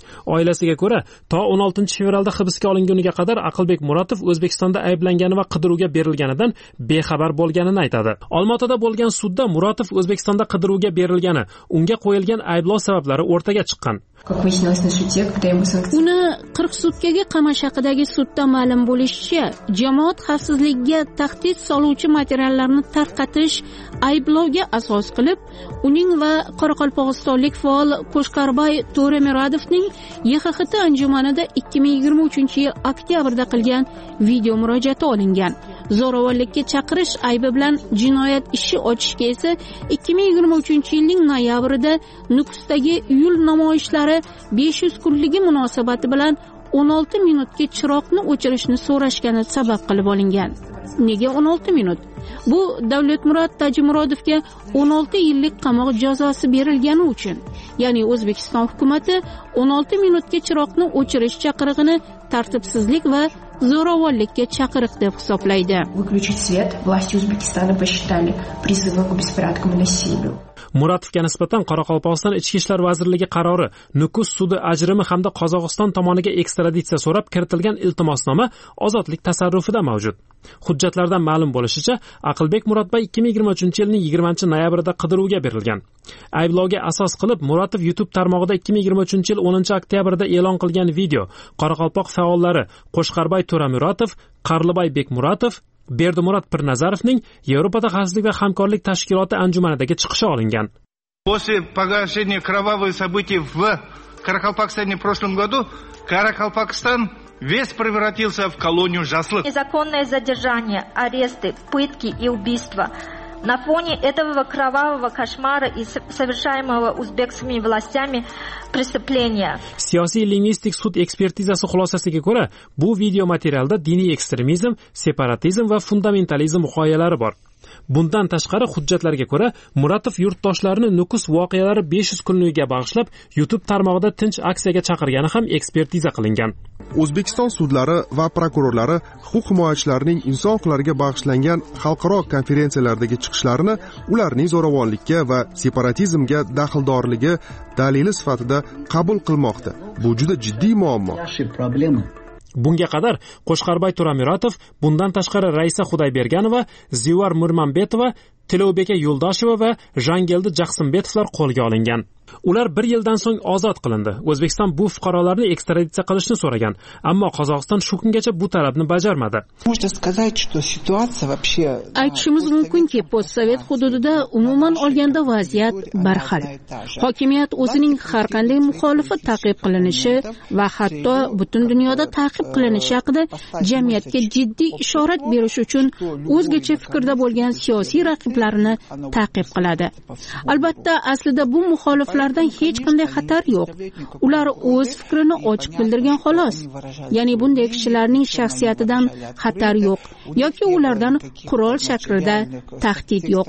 [SPEAKER 1] Oilasiga ko'ra, to o'n oltinchi fevralda hibsga olinguniga qadar Aqlbek Muratov O'zbekistonda ayblangani va qidiruvga berilganidan bexabar bo'lganini aytadi. Olmaotada bo'lgan sudda Muratov O'zbekistonda qidiruvga berilgani, unga qo'yilgan ayblov sabablari o'rtaga chiqqan.
[SPEAKER 13] Uni qirq sutkaga qamash haqidagi sudda ma'lum bo'lishicha, jamoat xavfsizligiga tahdid soluvchi materiallarni tarqatish ayblovga asos qilib, uning va qoraqalpog'istonlik faol Qo'shqarbay To'ramiradovning Y X X T anjumanida ikki ming yigirma uchinchi yil oktyabrda qilgan video murojaati olingan. Zo'ravonlikka chaqirish aybi bilan jinoyat ishi ochishga esa ikki ming yigirma uchinchi yilning noyabrida Nukusdagi iyul namoyishlari besh yuz kunligi munosabati bilan o'n olti minutga chiroqni o'chirishni so'rashgani sabab qilib olingan. Nega o'n olti minut? Bu Davlatmurod Tajimurodovga o'n olti yillik qamoq jazosi berilgani uchun. Ya'ni O'zbekiston hukumatı o'n olti minutga chiroqni o'chirish chaqirig'ini tartibsizlik va zo'ravonlikka chaqiriq deb hisoblaydi.
[SPEAKER 14] Выключить свет власти Узбекистана посчитали призывом к беспорядкам и насилию.
[SPEAKER 1] Muratovga nisbatan Qoraqalpog'iston Ichki ishlar vazirligi qarori, Nukus sudi ajrimi hamda Qozog'iston tomoniga ekstraditsiya so'rab kiritilgan iltimosnoma ozodlik tasarrufida mavjud. Hujjatlardan ma'lum bo'lishicha, Aqlbek Muratbay ikki ming yigirma uchinchi yilning yigirmanchi noyabrida qidiruvga berilgan. Ayblovga asos qilib Muratov YouTube tarmog'ida ikki ming yigirma uchinchi yil o'ninchi oktyabrda e'lon qilgan video Qoraqalpoq faollari Qo'shqarbay To'ramiratov, Qarlibay Bekmuratov, Berdimurat Pirnazarovning Yevropada xavfsizlik va hamkorlik tashkiloti anjumanidagi chiqishi olingan.
[SPEAKER 15] После погашения кровавых событий в Каракалпакстане в прошлом году, Каракалпакстан весь превратился в колонию жаслых.
[SPEAKER 16] Незаконное задержание, аресты, пытки и убийства. На фоне этого кровавого кошмара и совершаемого узбекскими властями преступления.
[SPEAKER 1] Siyosiy lingvistik sud ekspertizasi xulosasiga ko'ra, bu video materialda diniy ekstremizm, separatizm va fundamentalizm g'oyalari bor. Bundan tashqari hujjatlarga ko'ra, Muratov yurtdoshlarini Nukus voqealari besh yuz kunligiga bag'ishlab YouTube tarmog'ida tinch aksiyaga chaqirgani ham ekspertiza qilingan.
[SPEAKER 10] O'zbekiston sudlari va prokurorlari huquq himoyachilarining inson huquqlariga bag'ishlangan xalqaro konferensiyalardagi chiqishlarini ularning zo'ravonlikka va separatizmga daxldorligi dalili sifatida qabul qilmoqda. Bu juda jiddiy muammo.
[SPEAKER 1] Bunga qadar Qo'shqarbay To'ramiratov, bundan tashqari Raisa Xudayberganova, Zivar Murmanbetova, Tilobeka Yo'ldosheva va Jangeldi Jaqsimbetovlar qo'lga olingan. Ular bir yildan so'ng ozod qilindi. O'zbekiston bu fuqarolarni ekstraditsiya qilishni so'ragan, ammo Qozog'iston shu kungacha bu talabni bajarmadi.
[SPEAKER 13] Aytishimiz mumkinki, postsovet hududida umuman olganda vaziyat barxil. Hokimiyat o'zining har qanday muxolifi ta'qib qilinishi va hatto butun dunyoda ta'qib qilinishi haqida jamiyatga jiddiy ishorat berish uchun o'zgacha fikrda bo'lgan siyosiy raqiblarini ta'qib qiladi. Albatta, aslida bu muxoliflar lardan hech qanday xatar yo'q. Ular o'z fikrini ochiq bildirgan xolos. Ya'ni bunday kishilarning shaxsiyatidan xatar yo'q yoki ulardan qurol shaklida tahdid yo'q.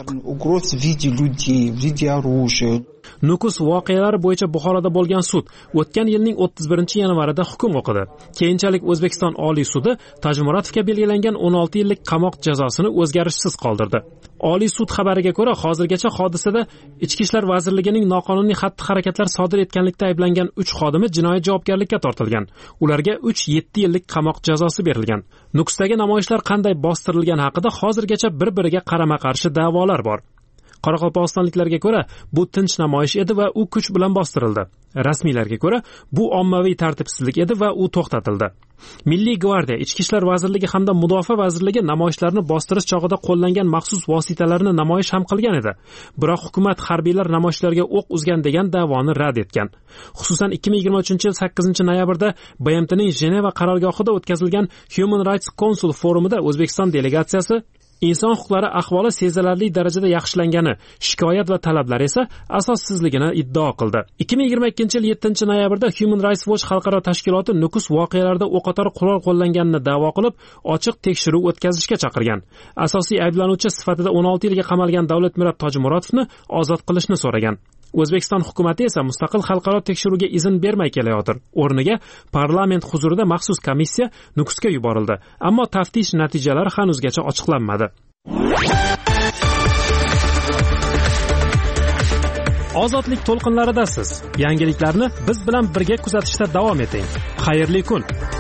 [SPEAKER 1] Nukus voqealari bo'yicha Buxoroda bo'lgan sud o'tgan yilning o'ttiz birinchi yanvarida hukm o'qidi. Keyinchalik O'zbekiston Oliy sudi Tajmuratovga belgilangan o'n olti yillik qamoq jazosini o'zgarishsiz qoldirdi. Oliy sud xabariga ko'ra, hozirgacha hodisada Ichki ishlar vazirligining noqonuniy xatti-harakatlar sodir etganlikda ayblangan uch xodimi jinoiy javobgarlikka tortilgan. Ularga uch yetti yillik qamoq jazosi berilgan. Nukusdagi namoyishlar qanday bostirilgani haqida hozirgacha bir-biriga qarama-qarshi da'volar bor. Qoraqalpog'istonliklarga ko'ra, bu tinch namoyish edi va u kuch bilan bostirildi. Rasmiylarga ko'ra, bu ommaviy tartibsizlik edi va u to'xtatildi. Milliy gvardiya, Ichki ishlar vazirligi hamda Mudofaa vazirligi namoyishlarni bostirish chog'ida qo'llangan maxsus vositalarni namoyish ham qilgan edi. Biroq hukumat harbiylar namoyishlarga o'q uzgan degan da'voni rad etgan. Xususan ikki ming yigirma uchinchi yil sakkizinchi noyabrda B M T'ning Jeneva qarorgohida o'tkazilgan Human Rights Council forumida O'zbekiston delegatsiyasi inson huquqlari ahvoli sezilarli darajada yaxshilangani, shikoyat va talablar esa asossizligini iddao qildi. ikki ming yigirma ikkinchi yil yettinchi noyabrda Human Rights Watch xalqaro tashkiloti Nukus voqealarida o'qotar qurol qo'llanganini da'vo qilib, ochiq tekshiruv o'tkazishga chaqirgan. Asosiy ayblanuvchi sifatida o'n olti yilga qamalgan Davlatmurod Tojmurodovni ozod qilishni so'ragan. O'zbekiston hukumatı esa mustaqil xalqaro tekshiruvga izn bermay kelayotir. O'rniga parlament huzurida maxsus komissiya Nukusga yuborildi, ammo taftish natijalari hanuzgacha ochiqlanmadi. Ozodlik to'lqinlaridasiz. Yangiliklarni biz bilan birga kuzatishda davom eting. Xayrli kun.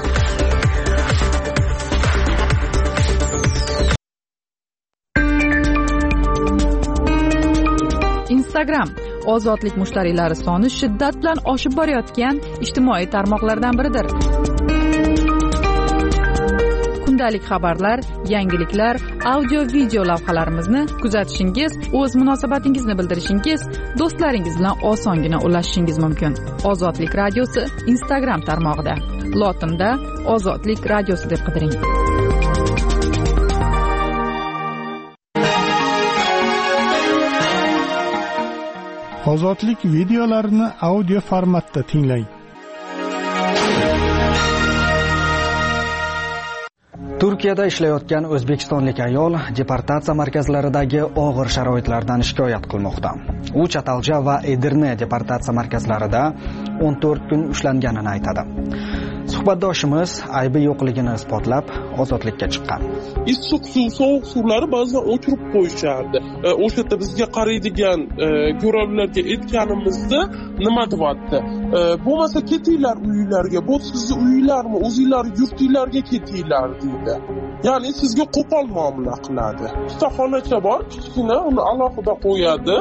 [SPEAKER 5] Instagram ozodlik mushtariylari soni shiddat bilan oshib borayotgan ijtimoiy tarmoqlardan biridir. Kundalik xabarlar, yangiliklar, audio video lavhalarimizni kuzatishingiz, o'z munosabatingizni bildirishingiz, do'stlaringiz bilan osongina ulashishingiz mumkin. Ozodlik radiosi Instagram tarmog'ida. Lotinda Ozodlik radiosi deb qidiring.
[SPEAKER 6] Ozodlik videolarini audio formatda tinglang.
[SPEAKER 17] Turkiyada ishlayotgan o'zbekistonlik ayol deportatsiya markazlaridagi og'ir sharoitlardan shikoyat qilmoqda. U Chatalja va Edirne deportatsiya markazlarida o'n to'rt kun ushlanganini aytadi. Suhbatdoshimiz aybi yo'qligini isbotlab ozodlikka chiqqan.
[SPEAKER 18] Issiq suv, sovuq suvlari ba'zan o'chirib qo'yishardi. O'sha yerda bizga qaraydigan ko'ravlarga aytganimizda nima deyapti? Bo'lmasa ketinglar uylarga, bu sizni uylarmi, o'zinglar yurtinglarga ketinglar deydi. Ya'ni sizga qo'pol muomala qiladi. Ikkita xonacha bor, kichkina, uni alohida qo'yadi.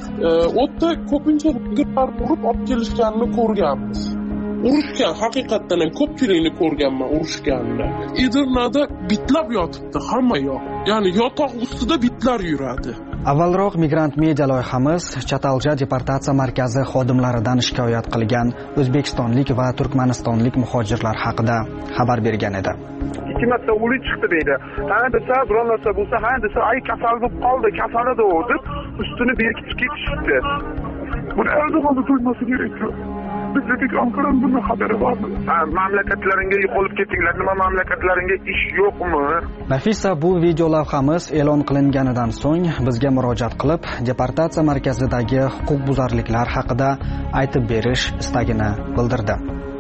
[SPEAKER 18] O'tda ko'pincha girlar urib olib kelishganini ko'rganmiz. Urushgan, haqiqatdan ham ko'pchilikni ko'rganman urushganni. Edirnada bitlab yotibdi hamma yoq. Ya'ni yotoq ustida bitlar yuradi.
[SPEAKER 17] Avvalroq Migrant Media loyihamiz Chatalja deportatsiya markazi xodimlaridan shikoyat qilgan o'zbekistonlik va turkmanistonlik muhojirlar haqida xabar bergan edi.
[SPEAKER 19] Ikki marta o'lik chiqdi deydi. Ha desa, biror narsa bo'lsa, ha desa, ay kasal bo'lib qoldi, kasal edi u deb ustini berkitib ketishdi. Buni o'zi to'yması kerak. Bizlik Ankara'nın bunun haberi var mı? Mamlakatlaringa yo'qolib ketinglar, nima mamlakatlaringa ish yo'qmi?
[SPEAKER 17] Nafisa bu video lavhamiz e'lon qilinganidan so'ng bizga murojaat qilib, deportatsiya markazidagi huquqbuzarliklar haqida aytib berish istagini bildirdi.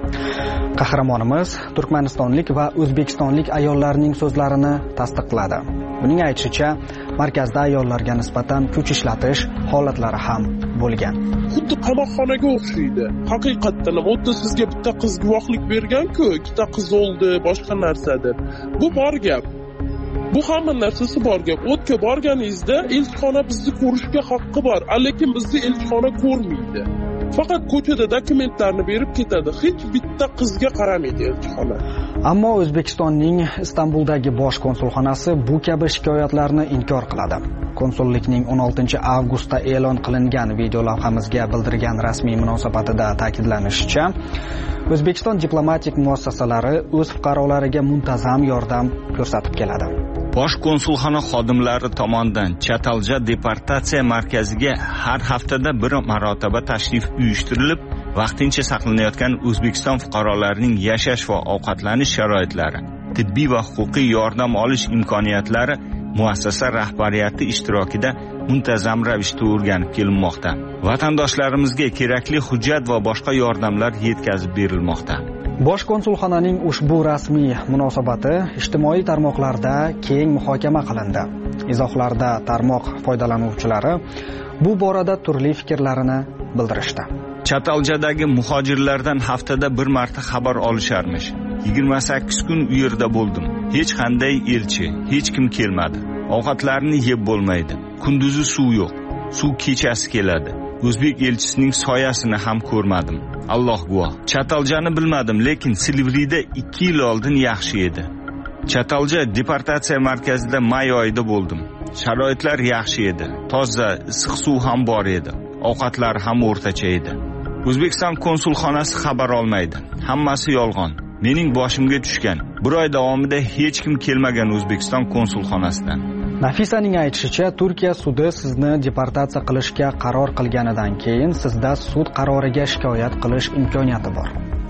[SPEAKER 17] Qahramonimiz turkmanistonlik va o'zbekistonlik ayollarning so'zlarini tasdiqladi. Uning aytishicha, markazda ayollarga nisbatan kuch ishlatish holatlari ham bo'lgan.
[SPEAKER 18] Xuddi qamoqxonaga o'xshaydi. Haqiqatdan ham o'tda sizga bitta qiz guvohlik bergan-ku, ikkita qiz o'ldi, boshqa narsadir. Bu bor gap. Bu hamma narsasi bor gap. O'tga borganingizda elchixona bizni ko'rishga haqqi bor, lekin bizni elchixona ko'rmaydi. Faqat ko'chada dokumentlarni berib ketadi. Hech bitta qizga qaramaydi elchixona.
[SPEAKER 17] Ammo O'zbekistonning Istanbuldagi bosh konsulxonasi bu kabi shikoyatlarni inkor qiladi. Konsullikning o'n oltinchi avgustda e'lon qilingan video lavhamizga bildirgan rasmiy munosabatida ta'kidlanishicha, O'zbekiston diplomatik muassasalari o'z fuqarolariga muntazam yordam ko'rsatib keladi.
[SPEAKER 20] Bosh konsulxona xodimlari tomonidan Chatalja deportatsiya markaziga har haftada bir marotaba tashrif uyushtirilib, vaqtincha saqlanayotgan O'zbekiston fuqarolarining yashash va ovqatlanish sharoitlari, tibbiy va huquqiy yordam olish imkoniyatlari muassasa rahbariyati ishtirokida muntazam ravishda o'rganib kelinmoqda. Vatandoshlarimizga kerakli hujjat va boshqa yordamlar yetkazib berilmoqda.
[SPEAKER 17] Bosh konsulxonaning ushbu rasmiy munosabati ijtimoiy tarmoqlarda keng muhokama qilindi. Izohlarda tarmoq foydalanuvchilari bu borada turli fikrlarini bildirishdi.
[SPEAKER 20] Chataljadagi muhojirlardan haftada bir marta xabar olisharmish. yigirma sakkiz kun u yerda bo'ldim. Hech qanday elchi, hech kim kelmadi. Ovqatlarni yeb bo'lmaydi. Kunduzi suv yo'q. Suv kechasi keladi. O'zbek elchisining soyasini ham ko'rmadim. Alloh guvoh. Chataljani bilmadim, lekin Silvrida ikki yil oldin yaxshi edi. Chatalja deportatsiya markazida may oyida bo'ldim. Sharoitlar yaxshi edi. Toza, issiq suv ham bor edi. Ovqatlar ham o'rtacha edi. O'zbekiston konsulxonasi xabar olmaydi. Hammasi yolg'on. Mening boshimga tushgan. Bir oy davomida hech kim kelmagan O'zbekiston konsulxonasidan.
[SPEAKER 17] Nafisaning aytishicha, Turkiya sudi sizni deportatsiya qilishga qaror qilganidan keyin sizda sud qaroriga shikoyat qilish imkoniyati bor.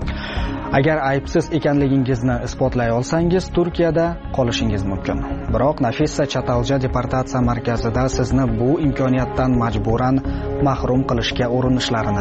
[SPEAKER 17] Agar aybsiz ekanligingizni isbotlay olsangiz, Turkiyada qolishingiz mumkin. Biroq Nafisa Chatalja deportatsiya markazida sizni bu imkoniyatdan majburan mahrum qilishga urinishlarini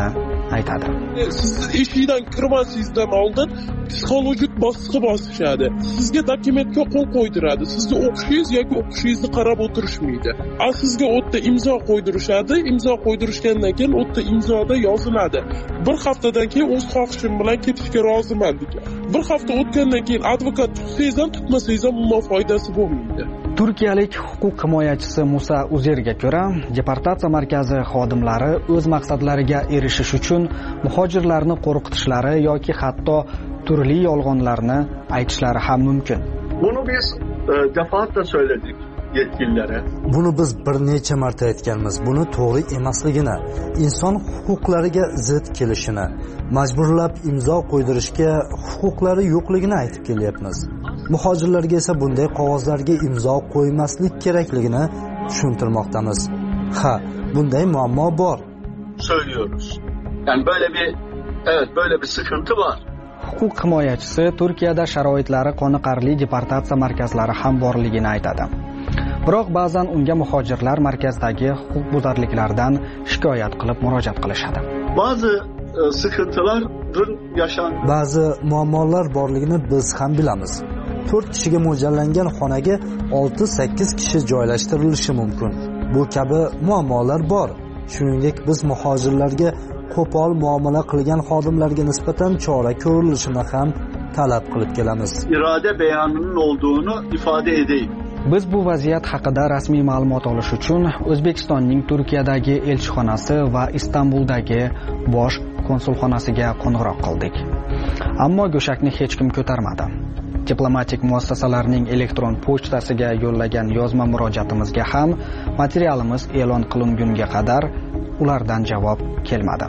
[SPEAKER 17] aytadi.
[SPEAKER 18] Sizni eshikdan kirmasingizdan oldin psixologik bosqich bosishadi. Sizga dokumentga qo'l qo'ydiradi. Sizni o'qishingiz yoki o'qishingizni qarab o'tirishmaydi. A sizga o'tda imzo qo'ydirishadi. Imzo qo'ydirishgandan keyin o'tda imzoda yoziladi. Bir haftadan keyin o'z xohishim bilan ketishga roziman degan. Bir hafta o'tgandan keyin advokat tutsangiz ham tutmasangiz ham umuman foydasi bo'lmaydi.
[SPEAKER 17] Turkiyalik huquq himoyachisi Musa Uzerga ko'ra, deportatsiya markazi xodimlari o'z maqsadlariga erishish uchun muhojirlarni qo'rqitishlari yoki hatto turli yolg'onlarni aytishlari ham mumkin.
[SPEAKER 21] Buni biz e, defaatla söyledik yetkililere.
[SPEAKER 22] Buni biz bir necha marta aytganmiz. Buni to'g'ri emasligini, inson huquqlariga zid kelishini, majburlab imzo qo'ydirishga huquqlari yo'qligini aytib kelyapmiz. Muhojirlarga esa bunday qog'ozlarga imzo qo'ymaslik kerakligini tushuntirmoqdamiz. Ha, bunday muammo bor.
[SPEAKER 21] Söylüyoruz. Yani böyle bir evet böyle bir sıkıntı var.
[SPEAKER 17] Huquq himoyachisi Turkiyada sharoitlari qoniqarli deportatsiya markazlari ham borligini aytadi. Biroq ba'zan unga muhojirlar markazdagi huquqbuzarliklardan shikoyat qilib murojaat qilishadi.
[SPEAKER 21] Bazı e, sıkıntıların yaşan
[SPEAKER 22] Ba'zi muammolar borligini biz ham bilamiz. to'rt kishiga mo'ljallangan xonaga olti sakkiz kishi joylashtirilishi mumkin. Bu kabi muammolar bor. Shuningdek, biz muhojirlarga qo'pol muomala qilgan xodimlarga nisbatan chora ko'rilishini ham talab qilib kelamiz.
[SPEAKER 21] İrade beyanının olduğunu ifade edeyim.
[SPEAKER 17] Biz bu vaziyat haqida rasmiy ma'lumot olish uchun O'zbekistonning Turkiyadagi elchixonasi va Istanbuldagi bosh konsulxonasiga qo'ng'iroq qildik. Ammo go'shakni hech kim ko'tarmadi. Diplomatik muassasalarning elektron pochtasiga yo'llagan yozma murojaatimizga ham materialimiz e'lon qilingunga qadar ulardan javob kelmadi.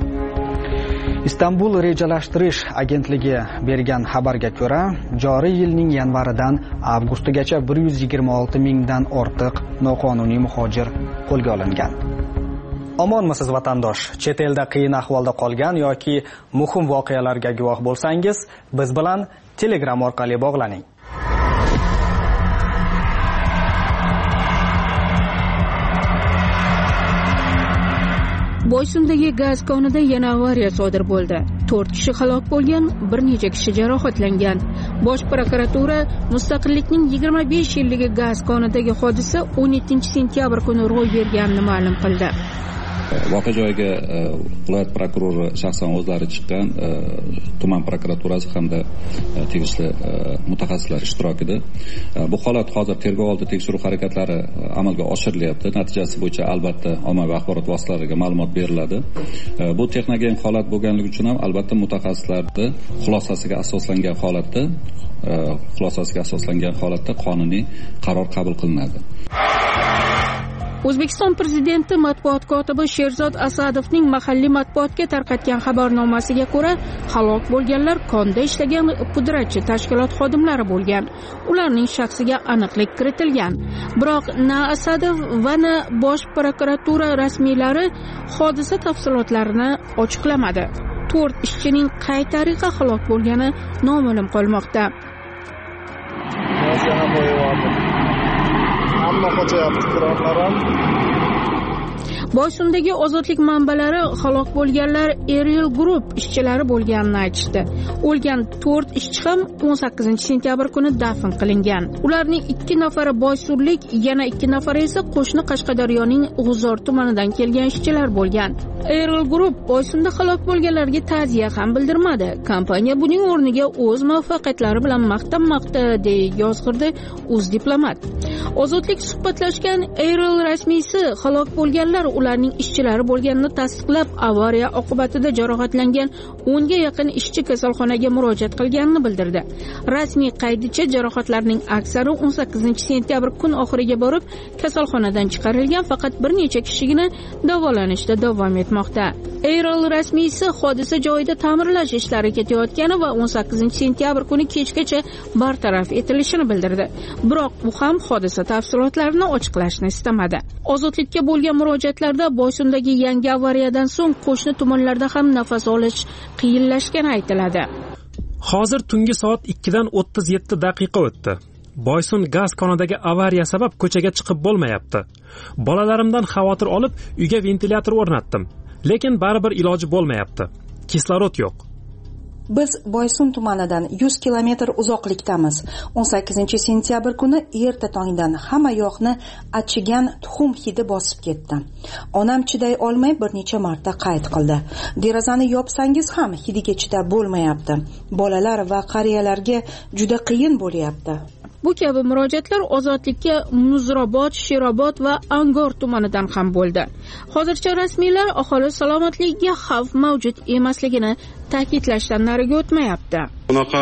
[SPEAKER 17] Istanbul rejalashtirish agentligi bergan xabarga ko'ra, joriy yilning yanvaridan avgustigacha bir yuz yigirma olti mingdan ortiq noqonuniy muhojir qo'lga olingan. Omonmisiz vatandosh? Chet elda qiyin ahvolda qolgan yoki muhim voqealarga guvoh bo'lsangiz, biz bilan Telegram orqali bog'laning.
[SPEAKER 13] Boysundagi gaz konida yana avariya sodir bo'ldi. to'rt kishi halok bo'lgan, bir necha kishi jarohatlangan. Bosh prokuratura Mustaqillikning yigirma besh yilligi gaz konidagi hodisa o'n yettinchi sentyabr kuni ro'y berganini ma'lum qildi.
[SPEAKER 23] Voqea joyiga viloyat prokurori shaxsan o'zlari chiqqan, tuman prokuraturasi hamda tegishli mutaxassislar ishtirokida. Bu holat hozir tergov oldi tekshiruv harakatlari amalga oshirilyapti. Natijasi bo'yicha albatta ommaviy axborot vositalariga ma'lumot beriladi. Bu texnogen holat bo'lganligi uchun ham albatta mutaxassislarning xulosasiga asoslangan holatda xulosasiga asoslangan holatda qonuniy qaror qabul qilinadi.
[SPEAKER 13] O'zbekiston prezidenti matbuot kotibi Sherzod Asadovning mahalliy matbuotga tarqatgan xabarnomasiga ko'ra, halok bo'lganlar konda ishlagan pudratchi tashkilot xodimlari bo'lgan. Ularning shaxsiga aniqlik kiritilgan. Biroq na Asadov va na bosh prokuratura rasmiylari hodisa tafsilotlarini ochiqlamadi. to'rt ishchining qay tariqa halok bo'lgani noma'lum qolmoqda. Boysundagi ozodlik manbalari halok bo'lganlar Ariel Group ishchilari bo'lganini aytishdi. O'lgan to'rt ishchi ham o'n sakkizinchi sentyabr kuni dafn qilingan. Ularning ikki nafari boysunlik, yana ikki nafari esa qo'shni Qashqadaryoning G'uzor tumanidan kelgan ishchilar bo'lgan. Ariel Group Boysunda halok bo'lganlarga ta'ziya ham bildirmadi. Kompaniya buning o'rniga o'z muvaffaqiyatlari bilan maqtanmoqda, deya yozg'irdi Uz diplomat. Ozodlik suhbatlashgan Ariel rasmiysi halok bo'lganlar ularning ishchilari bo'lganini tasdiqlab, avariya oqibatida jarohatlangan o'nga yaqin ishchi kasalxonaga murojaat qilganini bildirdi. Rasmiy qaydicha jarohatlarning aksari o'n sakkizinchi sentyabr kun oxiriga borib kasalxonadan chiqarilgan, faqat bir necha kishigina davolanishda davom etmoqda. Ariel rasmiysi hodisa joyida ta'mirlash ishlari ketayotgani va o'n sakkizinchi sentyabr kuni kechgacha bartaraf etilishini bildirdi. Biroq u ham hodisa tafsilotlarini ochiqlashni istamadi. Ozodlikka bo'lgan murojaatlarda Boysundagi yangi avariyadan so'ng qo'shni tumanlarda ham nafas olish qiyinlashgani aytiladi.
[SPEAKER 1] Hozir tungi soat ikkidan o'ttiz yetti daqiqa o'tdi. Boysun gaz konidagi avariya sabab ko'chaga chiqib bo'lmayapti. Bolalarimdan xavotir olib, uyga ventilyator o'rnatdim, lekin baribir iloji bo'lmayapti. kislorod yo'q.
[SPEAKER 4] Biz Boysun tumanidan yuz kilometr uzoqlikdamiz. o'n sakkizinchi sentyabr kuni erta tongdan hamma yoqni achigan tuxum hidi bosib ketdi. Onam chiday olmay bir necha marta qayd qildi. Derazani yopsangiz ham hidiga chidab bo'lmayapti. Bolalar va qariyalarga juda qiyin bo'lyapti.
[SPEAKER 13] Bu kabi murojaatlar Ozodlikka Muzrobod, Sherobod va Angor tumanidan ham bo'ldi. Hozircha rasmiylar aholi salomatligiga xavf mavjud emasligini ta'kidlashdan nariga o'tmayapti.
[SPEAKER 7] Bunaqa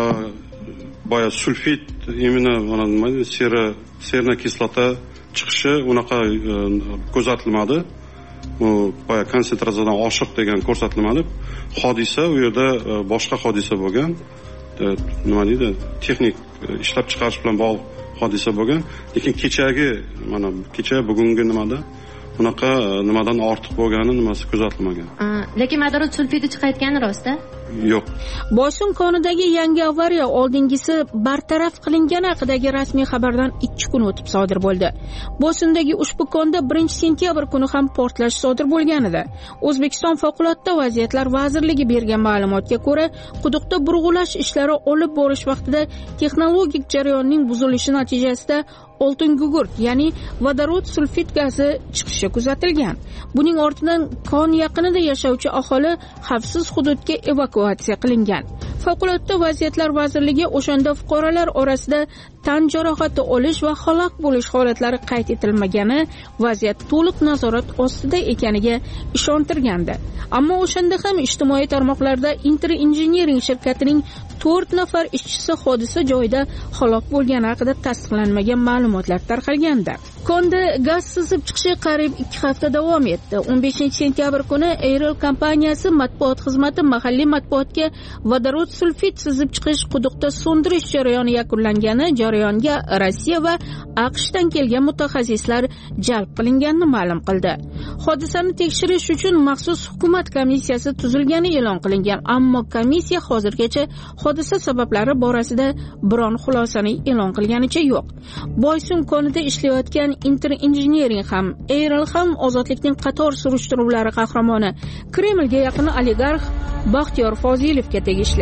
[SPEAKER 7] boya sulfit, imенно mana nima sera serna kislota chiqishi unaqa kuzatilmadi. U boya konsentratsiyadan oshiq degan ko'rsatilmadi. Hodisa u yerda boshqa hodisa bo'lgan. Nima deydi? Texnik ishlab chiqarish bilan bog'liq hodisa bo'lgan. Lekin kechagi mana kecha bugungi nimada unaqa nimadan ortiq bo'lgani nimasi kuzatilmagan.
[SPEAKER 9] Lekin vodorod sulfidi chiqayotgani rost-a?
[SPEAKER 7] Yo'q.
[SPEAKER 13] Boysun konidagi yangi avariya oldingisi bartaraf qilingani haqidagi rasmiy xabardan ikki kun o'tib sodir bo'ldi. Boysundagi ushbu konda birinchi sentyabr kuni ham portlash sodir bo'lgan edi. O'zbekiston favqulodda vaziyatlar vazirligi bergan ma'lumotga ko'ra, quduqda burg'ulash ishlari olib borish vaqtida texnologik jarayonning buzilishi natijasida oltin gugurt, ya'ni vodorod sulfid gazi chiqishi kuzatilgan. Buning ortidan kon yaqinida yashovchi aholi xavfsiz hududga evakuatsiya qilingan. Favqulodda vaziyatlar vazirligi o'shanda fuqarolar orasida tan jarohati olish va halok bo'lish holatlari qayd etilmagani, vaziyat to'liq nazorat ostida ekaniga ishontirgandi. Ammo o'shanda ham ijtimoiy tarmoqlarda Inter Engineering shirkatining to'rt nafar ishchisi hodisa joyida halok bo'lgani haqida tasdiqlanmagan ma'lumotlar tarqalgandi. Konda gaz sizib chiqishi qariyb ikki hafta davom etdi. o'n beshinchi sentyabr kuni Airel kompaniyasi matbuot xizmati mahalliy matbuotga vodorod sulfid sizib chiqish quduqda so'ndirish jarayoni yakunlangani, jarayonga Rossiya va AQShdan kelgan mutaxassislar jalb qilinganini ma'lum qildi. Hodisani tekshirish uchun maxsus hukumat komissiyasi tuzilgani e'lon qilingan, ammo komissiya hozirgacha hodisa sabablari borasida biron xulosani e'lon qilganicha yo'q. Boysun konida ishlayotgan Inter Engineering ham, Airel ham ozodlikning qator surishtiruvlari qahramoni, Kremlga yaqin oligarx Baxtiyor Fozilovga tegishli.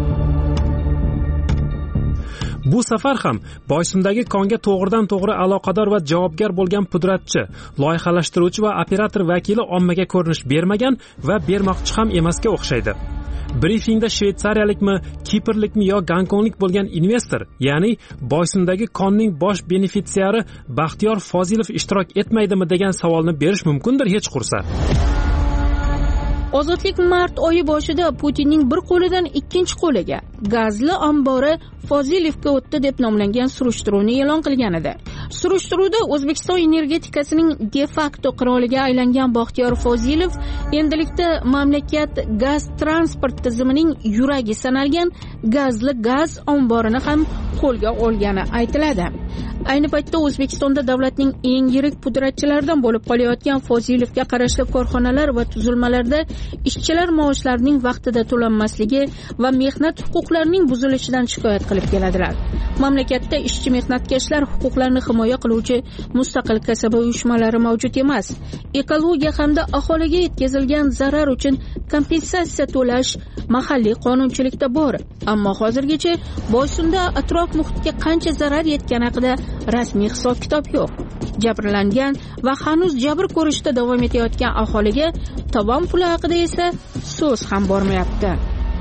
[SPEAKER 1] Bu safar ham Boysundagi konga to'g'ridan to'g'ri aloqador va javobgar bo'lgan pudratchi, loyihalashtiruvchi va operator vakili ommaga ko'rinish bermagan va bermoqchi ham emasga o'xshaydi. Briefingda shvetsariyalikmi, kiprlikmi yo gonkonglik bo'lgan investor, ya'ni Boysundagi konning bosh benefitsiari Baxtiyor Fozilov ishtirok etmaydimi degan savolni berish mumkindir hech qursa.
[SPEAKER 13] Ozodlik mart oyi boshida Putinning bir qo'lidan ikkinchi qo'liga gazli ombori Fozilovga o'tdi deb nomlangan surishtiruvni e'lon qilgan edi. Surishtiruvda O'zbekiston energetikasining de facto qiroliga aylangan Baxtiyor Fozilov endilikda mamlakat gaz transport tizimining yuragi sanalgan gazli gaz omborini ham qo'lga olgani aytiladi. Ayni paytda O'zbekistonda davlatning eng yirik pudratchilaridan bo'lib qolayotgan Fozilovga qarashli korxonalar va tuzilmalarda ishchilar maoshlarining vaqtida to'lanmasligi va mehnat huquqlarining buzilishidan shikoyat qilib keladilar. Mamlakatda ishchi mehnatkashlar huquqlarini himoya qiluvchi mustaqil kasaba uyushmalari mavjud emas. Ekologiya hamda aholiga yetkazilgan zarar uchun kompensatsiya to'lash mahalliy qonunchilikda bor, ammo hozirgacha Boysunda atrof muhitga qancha zarar yetgani haqida rasmiy hisob-kitob yo'q. Jabrlangan va hanuz jabr ko'rishda davom etayotgan aholiga tovon puli haqida esa so'z ham bormayapti.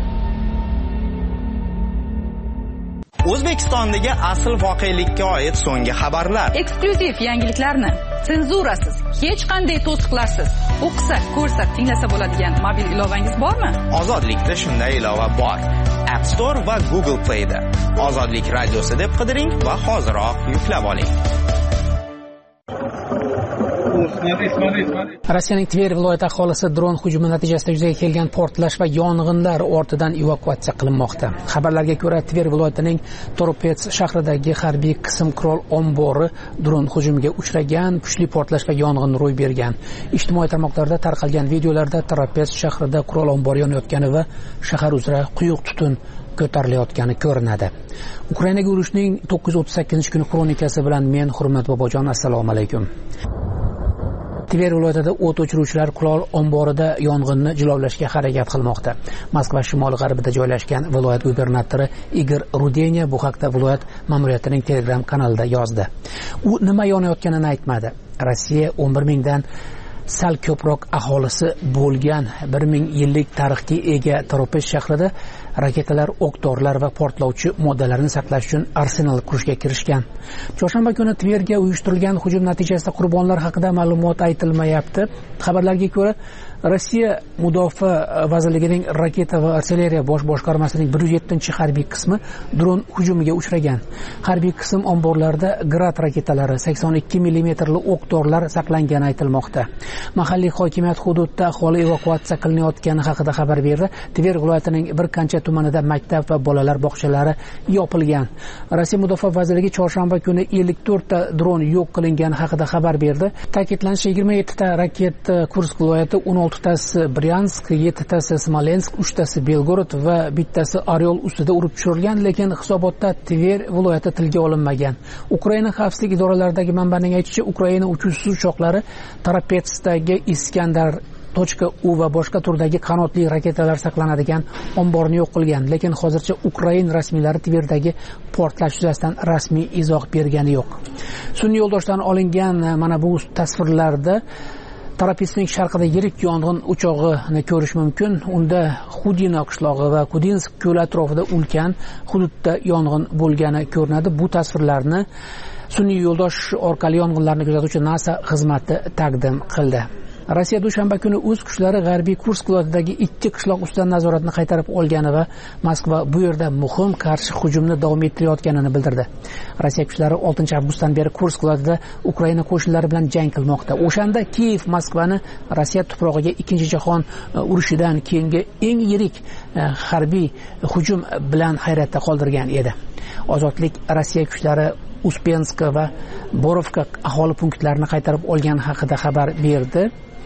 [SPEAKER 24] O'zbekistondagi asl voqelikka oid so'nggi xabarlar,
[SPEAKER 25] eksklyuziv yangiliklarni senzurasiz, hech qanday to'siqlarsiz o'qisa, ko'rsa, tinglasa bo'ladigan mobil ilovangiz bormi?
[SPEAKER 24] Ozodlikda shunday ilova bor. App Store va Google Play da Ozodlik radiosi deb qidiring va hoziroq yuklab oling.
[SPEAKER 3] Rossiyaning Tver viloyati aholisi dron hujumi natijasida yuzaga kelgan portlash va yong'inlar ortidan evakuatsiya qilinmoqda. Xabarlarga ko'ra, Tver viloyatining Toropets shahridagi harbiy qism qurol ombori dron hujumiga uchragan, kuchli portlash va yong'in ro'y bergan. Ijtimoiy tarmoqlarda tarqalgan videolarda Toropets shahrida qurol ombori yonayotgani va shahar uzra quyuq tutun ko'tarilayotgani ko'rinadi. Ukrainaga urushning to'qqiz yuz o'ttiz sakkizinchi kuni kronikasi bilan men Hurmat Bobojon, assalomu alaykum. Tver viloyatida o't o'chiruvchilar qurol omborida yong'inni jilovlashga harakat qilmoqda. Moskva shimoli-g'arbida joylashgan viloyat gubernatori Igor Rudenya bu haqda viloyat ma'muriyatining Telegram kanalida yozdi. U nima yonayotganini aytmadi. Rossiya o'n bir mingdan sal ko'proq aholisi bo'lgan bir ming yillik tarixga ega Toropes shahrida raketalar, o'q-dorilar va portlovchi moddalarni saqlash uchun arsenal qurishga kirishgan. Chorshanba kuni Tverga uyushtirilgan hujum natijasida qurbonlar haqida ma'lumot aytilmayapti. Xabarlarga ko'ra, Rossiya Mudofaa vazirligining raketa va artilleriya bosh boshqarmasining bir yuz yettinchi harbiy qismi dron hujumiga uchragan. Harbiy qism omborlarida Grad raketalari, sakson ikki millimetrli o'q-dorilar saqlangani aytilmoqda. Mahalliy hokimiyat hududda aholi evakuatsiya qilinayotgani haqida xabar berdi. Tver viloyatining bir qancha tumanida maktab va bolalar bog'chalari yopilgan. Rossiya Mudofaa vazirligi chorshanba kuni ellik to'rtta dron yo'q qilingani haqida xabar berdi. Ta'kidlanishicha, yigirma yettita raketa Kursk viloyati, o'n oltitasi Bryansk, yettitasi Smolensk, uchtasi Belgorod va bittasi Oryol ustida urib tushirilgan, lekin hisobotda Tver viloyati tilga olinmagan. Ukraina xavfsizlik idoralaridagi manbaning aytishicha, Ukraina uchuvchi uchoqlari Tarapetsdagi Iskandar .u va boshqa turdagi qanotli raketalar saqlanadigan omborni yo'q qilgan, lekin hozircha Ukraina rasmiylari Tverdagi portlash yuzasidan rasmiy izoh bergani yo'q. Sun'iy yo'ldoshdan olingan mana bu tasvirlarda Tarapetsning sharqida yirik yong'in o'chog'ini ko'rish mumkin. Unda Xudina qishlog'i va Kudinsk ko'li atrofida ulkan hududda yong'in bo'lgani ko'rinadi. Bu tasvirlarni sun'iy yo'ldosh orqali yong'inlarni kuzatuvchi NASA xizmati taqdim qildi. Rossiya dushanba kuni o'z kuchlari g'arbiy Kursk viloyatidagi ikki qishloq ustidan nazoratni qaytarib olgani va Moskva bu yerda muhim qarshi hujumni davom ettirayotganini bildirdi. Rossiya kuchlari oltinchi avgustdan beri Kursk viloyatida Ukraina qo'shinlari bilan jang qilmoqda. O'shanda Kiyev Moskvani Rossiya tuprog'iga Ikkinchi jahon urushidan keyingi eng yirik harbiy hujum bilan hayratda qoldirgan edi. Ozodlik Rossiya kuchlari Uspensk va Borovka aholi punktlarini qaytarib olgani haqida xabar berdi.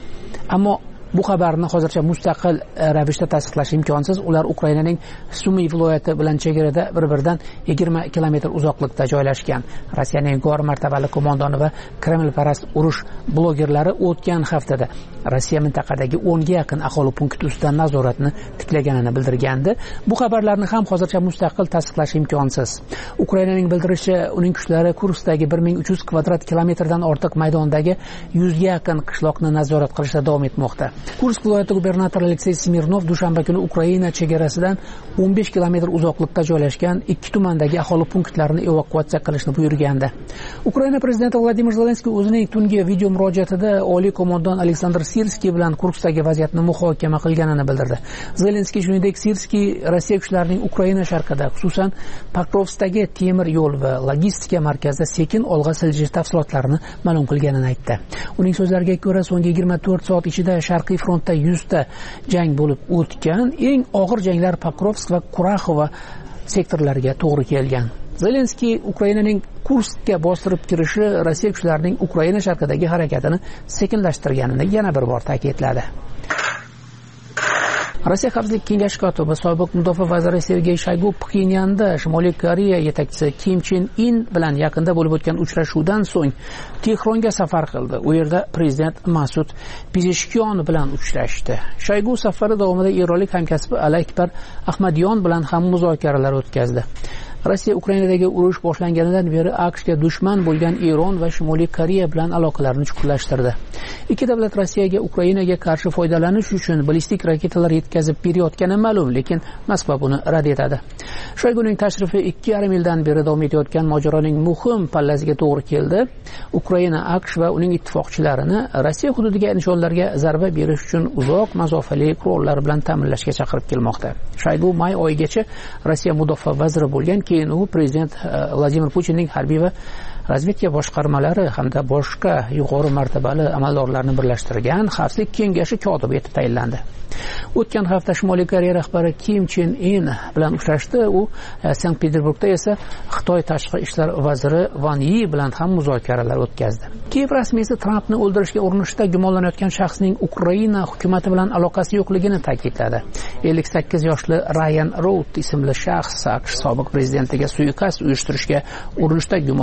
[SPEAKER 3] Ammo bu xabarni hozircha mustaqil ravishda tasdiqlash imkonsiz. Ular Ukrainaning Sumy viloyati bilan chegarada bir-biridan yigirma kilometr uzoqlikda joylashgan. Rossiyaning g'or martabali qo'mondoni va Kremlparast urush blogerlari o'tgan haftada Rossiya mintaqadagi o'nga yaqin aholi punkti ustidan nazoratni tiklaganini bildirgandi. Bu xabarlarni ham hozircha mustaqil tasdiqlash imkonsiz. Ukrainaning bildirishicha, uning kuchlari Kurskdagi bir ming uch yuz kvadrat kilometrdan ortiq maydondagi yuzga yaqin qishloqni nazorat qilishda davom etmoqda. Kursk viloyati gubernatori Aleksey Smirnov dushanba kuni Ukraina chegarasidan o'n besh kilometr uzoqlikda joylashgan ikki tumandagi aholi punktlarini evakuatsiya qilishni buyurgandi. Ukraina prezidenti Vladimir Zelenskiy o'zining tungi video murojaatida oliy qo'mondon Aleksandr Sirskiy bilan Kurskdagi vaziyatni muhokama qilganini bildirdi. Zelenskiy shuningdek Sirskiy Rossiya kuchlarining Ukraina sharqida, xususan Pokrovskdagi temir yo'l va logistika markazida sekin olg'a siljish tafsilotlarini ma'lum qilganini aytdi. Uning so'zlariga ko'ra, so'nggi yigirma to'rt soat ichida sharqiy frontda yuzta jang bo'lib o'tgan. Eng og'ir janglar Pokrovsk va Kuraxova sektorlariga to'g'ri kelgan. Zelenskiy Ukrainaning Kurskga bostirib kirishi Rossiya kuchlarining Ukraina sharqidagi harakatini sekinlashtirganini yana bir bor ta'kidladi. Rossiya Xavfsizlik kengashi kotibi sobiq mudofaa vaziri Sergey Shoygu Pxenyanda Shimoliy Koreya yetakchisi Kim Chen In bilan yaqinda bo'lib o'tgan uchrashuvdan so'ng Tehronga safar qildi. U yerda prezident Masud Pezeshkian bilan uchrashdi. Shoygu safari davomida eronlik hamkasbi Alakbar Ahmadyon bilan ham muzokaralar o'tkazdi. Rossiya Ukrainadagi urush boshlanganidan beri AQShga dushman bo'lgan Eron va Shimoliy Koreya bilan aloqalarini chuqurlashtirdi. Ikki davlat Rossiyaga Ukrainaga qarshi foydalanish uchun ballistik raketalar yetkazib berayotgani ma'lum, lekin Moskva buni rad etadi. Shoyguning tashrifi ikki yarim yildan beri davom etayotgan mojaroning muhim pallasiga to'g'ri keldi. Ukraina AQSh va uning ittifoqchilarini Rossiya hududiga nishonlarga zarba berish uchun uzoq masofali qurollar bilan ta'minlashga chaqirib kelmoqda. Shoygu may oyigacha Rossiya mudofaa vaziri bo'lgan, keyin u prezident Vladimir Putinning harbiy va razvedka boshqarmalari hamda boshqa yuqori martabali amaldorlarni birlashtirgan Xavfsizlik kengashi kotibi etib tayinlandi. O'tgan hafta Shimoliy Koreya rahbari Kim Chen In bilan uchrashdi. U Sankt-Peterburgda esa Xitoy tashqi ishlar vaziri Wang Yi bilan ham muzokaralar o'tkazdi. Kiyev rasmiysi Trampni o'ldirishga urinishda gumonlanayotgan shaxsning Ukraina hukumati bilan aloqasi yo'qligini ta'kidladi. ellik sakkiz yoshli Ryan Rout ismli shaxs AQSh sobiq prezidentiga suiqasd uyushtirishga urinishda gumon qilinmoqda.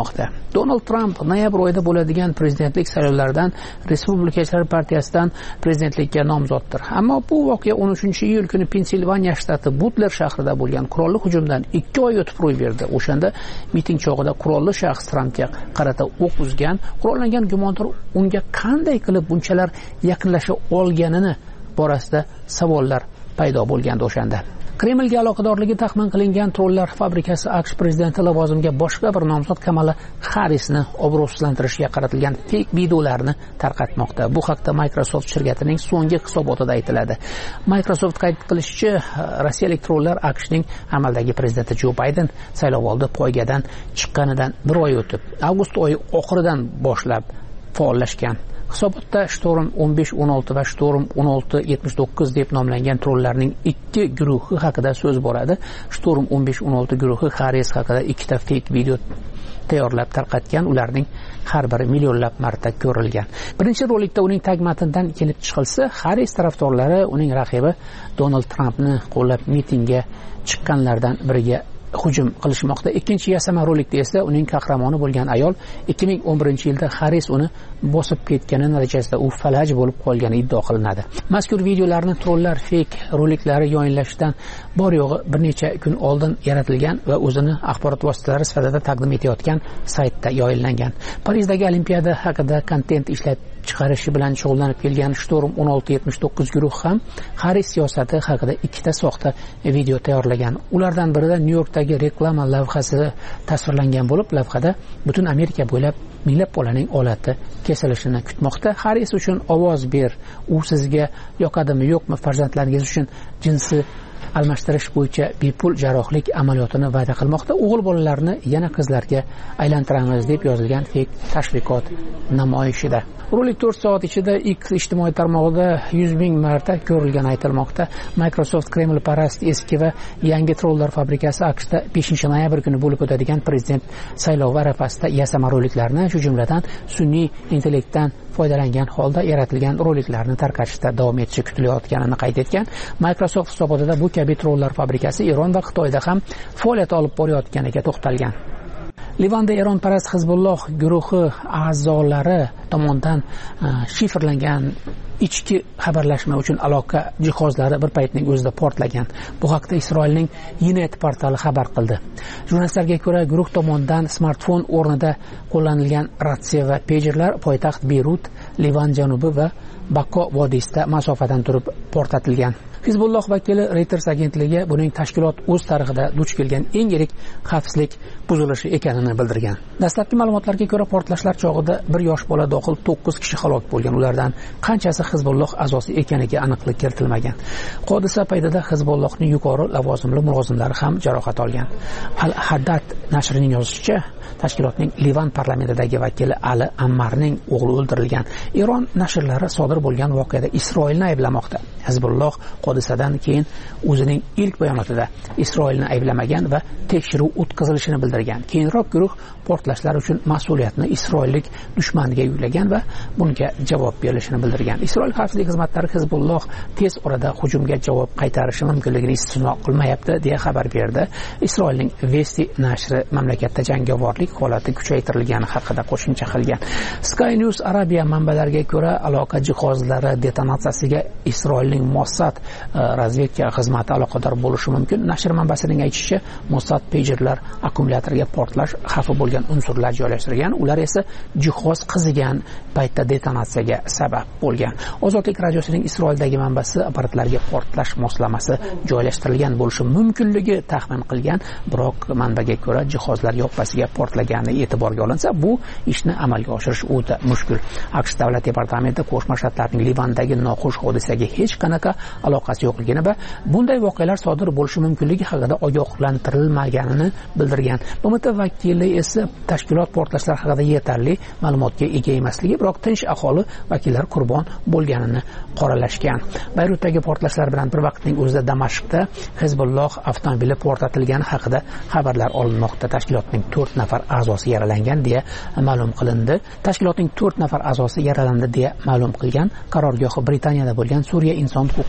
[SPEAKER 3] kelmoqda. Donald Tramp noyabr oyida bo'ladigan prezidentlik saylovlaridan Respublikachilar partiyasidan prezidentlikka nomzoddir. Ammo bu voqea o'n uchinchi iyul kuni Pensilvaniya shtati Butler shahrida bo'lgan qurolli hujumdan ikki oy o'tib ro'y berdi. O'shanda miting chog'ida qurolli shaxs Trampga qarata o'q uzgan. Qurollangan gumondor unga qanday qilib bunchalar yaqinlasha olganini borasida savollar paydo bo'lgandi o'shanda. Kremlga aloqadorligi taxmin qilingan trollar fabrikasi AQSh prezidenti lavozimiga boshqa bir nomzod Kamala Harrisni obro'sizlantirishga qaratilgan fake videolarni tarqatmoqda. Bu haqda Microsoft shirkatining so'nggi hisobotida aytiladi. Microsoft qayd qilishicha, rossiyalik trollar AQShning amaldagi prezidenti Jo Bayden saylovoldi poygadan chiqqanidan bir oy o'tib, avgust oyi oxiridan boshlab faollashgan. Hisobotda Storm o'n besh o'n olti va Storm o'n olti yetmish to'qqiz deb nomlangan trollarning ikki guruhi haqida so'z boradi. Storm o'n besh o'n olti guruhi Harris haqida ikkita fake video tayyorlab tarqatgan, ularning har biri millionlab marta ko'rilgan. Birinchi rolikda uning tag matnidan kelib chiqilsa, Harris tarafdorlari uning raqibi Donald Trampni qo'llab mitingga chiqqanlardan biriga hujum qilishmoqda. Ikkinchi yasama rolikda esa uning qahramoni bo'lgan ayol ikki ming o'n birinchi yilda Harris uni bosib ketgani natijasida u falaj bo'lib qolgani iddio qilinadi. Mazkur videolarni trollar fake roliklari yoyinlashdan bor yo'g'i bir necha kun oldin yaratilgan va o'zini axborot vositalari sifatida taqdim etayotgan saytda yoyinlangan. Parijdagi Olimpiada haqida kontent ishlab chiqarishi bilan shug'ullanib kelgan Storm o'n olti yetmish to'qqiz guruhi ham Harris siyosati haqida ikkita soxta video tayyorlagan. Ulardan birida Nyu-Yorkdagi reklama lavhasi tasvirlangan bo'lib, lavhada butun Amerika bo'ylab minglab bolaning olati kesilishini kutmoqda. Harris uchun ovoz ber, u sizga yoqadimi yo'qmi, farzandlaringiz uchun jinsi almashtirish bo'yicha bepul jarrohlik amaliyotini va'da qilmoqda. O'g'il bolalarni yana qizlarga aylantiramiz deb yozilgan fake tashviqot namoyishida. Rolik to'rt soat ichida X ijtimoiy tarmog'ida yuz ming marta ko'rilgani aytilmoqda. Microsoft Kreml parast eski va yangi trollar fabrikasi AQShda beshinchi noyabr kuni bo'lib o'tadigan prezident saylovi arafasida yasama roliklarni, shu jumladan sun'iy intellektdan foydalangan holda yaratilgan roliklarni tarqatishda davom etishi kutilayotganini qayd etgan. Microsoft hisobotida bu kabi trollar fabrikasi Eron va Xitoyda ham faoliyat olib borayotganiga to'xtalgan. Livanda Eronparast Hizbulloh guruhi a'zolari tomonidan shifrlangan ichki xabarlashma uchun aloqa jihozlari bir paytning o'zida portlagan. Bu haqda Isroilning Ynet portali xabar qildi. Jurnalistlarga ko'ra, guruh tomonidan smartfon o'rnida qo'llanilgan ratsiya va pejerlar poytaxt Beyrut, Livan janubi va Bako vodiysida masofadan turib portlatilgan. Hizbulloh vakili Reuters agentligi buning tashkilot o'z tarixida duch kelgan eng yirik xavfsizlik buzilishi ekanini bildirgan. Dastlabki ma'lumotlarga ko'ra, portlashlar chog'ida bir yosh bola dohil to'qqiz kishi halok bo'lgan. Ulardan qanchasi Hizbulloh a'zosi ekaniga aniqlik kiritilmagan. Hodisa paytida Hizbullohning yuqori lavozimli mulozimlari ham jarohat olgan. Al-Haddad nashrining yozishicha, tashkilotning Livan parlamentidagi vakili Ali Ammarning o'g'li o'ldirilgan. Eron nashrlari sodir bo'lgan voqeada Isroilni ayblamoqda. Hizbulloh hodisadan keyin o'zining ilk bayonotida Isroilni ayblamagan va tekshiruv o'tkazilishini bildirgan. Keyinroq guruh portlashlar uchun mas'uliyatni isroillik dushmaniga yuklagan va bunga javob berilishini bildirgan. Isroil xavfsizlik xizmatlari Hizbulloh tez orada hujumga javob qaytarishi mumkinligini istisno qilmayapti deya xabar berdi. Isroilning Vesti nashri mamlakatda jangovorlik holati kuchaytirilgani haqida qo'shimcha qilgan. Sky News Arabiya manbalariga ko'ra, aloqa jihozlari detonatsiyasiga Isroilning Mossad razvedka xizmati aloqador bo'lishi mumkin. Nashr manbasining aytishicha, Mossad pagerlar akkumulyatoriga portlash xavfi bo'lgan unsurlar joylashtirgan, ular esa jihoz qizigan paytda detonatsiyaga sabab bo'lgan. Ozodlik radiosining Isroildagi manbasi apparatlarga portlash moslamasi joylashtirilgan bo'lishi mumkinligi taxmin qilgan, biroq manbaga ko'ra jihozlar yoppasiga portlagani e'tiborga olinsa, bu ishni amalga oshirish o'ta mushkul. AQSh davlat departamenti Qo'shma Shtatlarning Livandagi noxush hodisaga hech qanaqa aloqasi yo'qligini va bunday voqealar sodir bo'lishi mumkinligi haqida ogohlantirilmaganini bildirgan. B M T vakili esa tashkilot portlashlar haqida yetarli ma'lumotga ega emasligi, biroq tinch aholi vakillari qurbon bo'lganini qoralashgan. Bayrutdagi portlashlar bilan bir vaqtning o'zida Damashqda Hizbulloh avtomobili portlatilgani haqida xabarlar olinmoqda. Tashkilotning to'rt nafar a'zosi yaralangan deya ma'lum qilindi. Tashkilotning to'rt nafar a'zosi yaralandi deya ma'lum qilgan qarorgohi Britaniyada bo'lgan Suriya inson huquqlari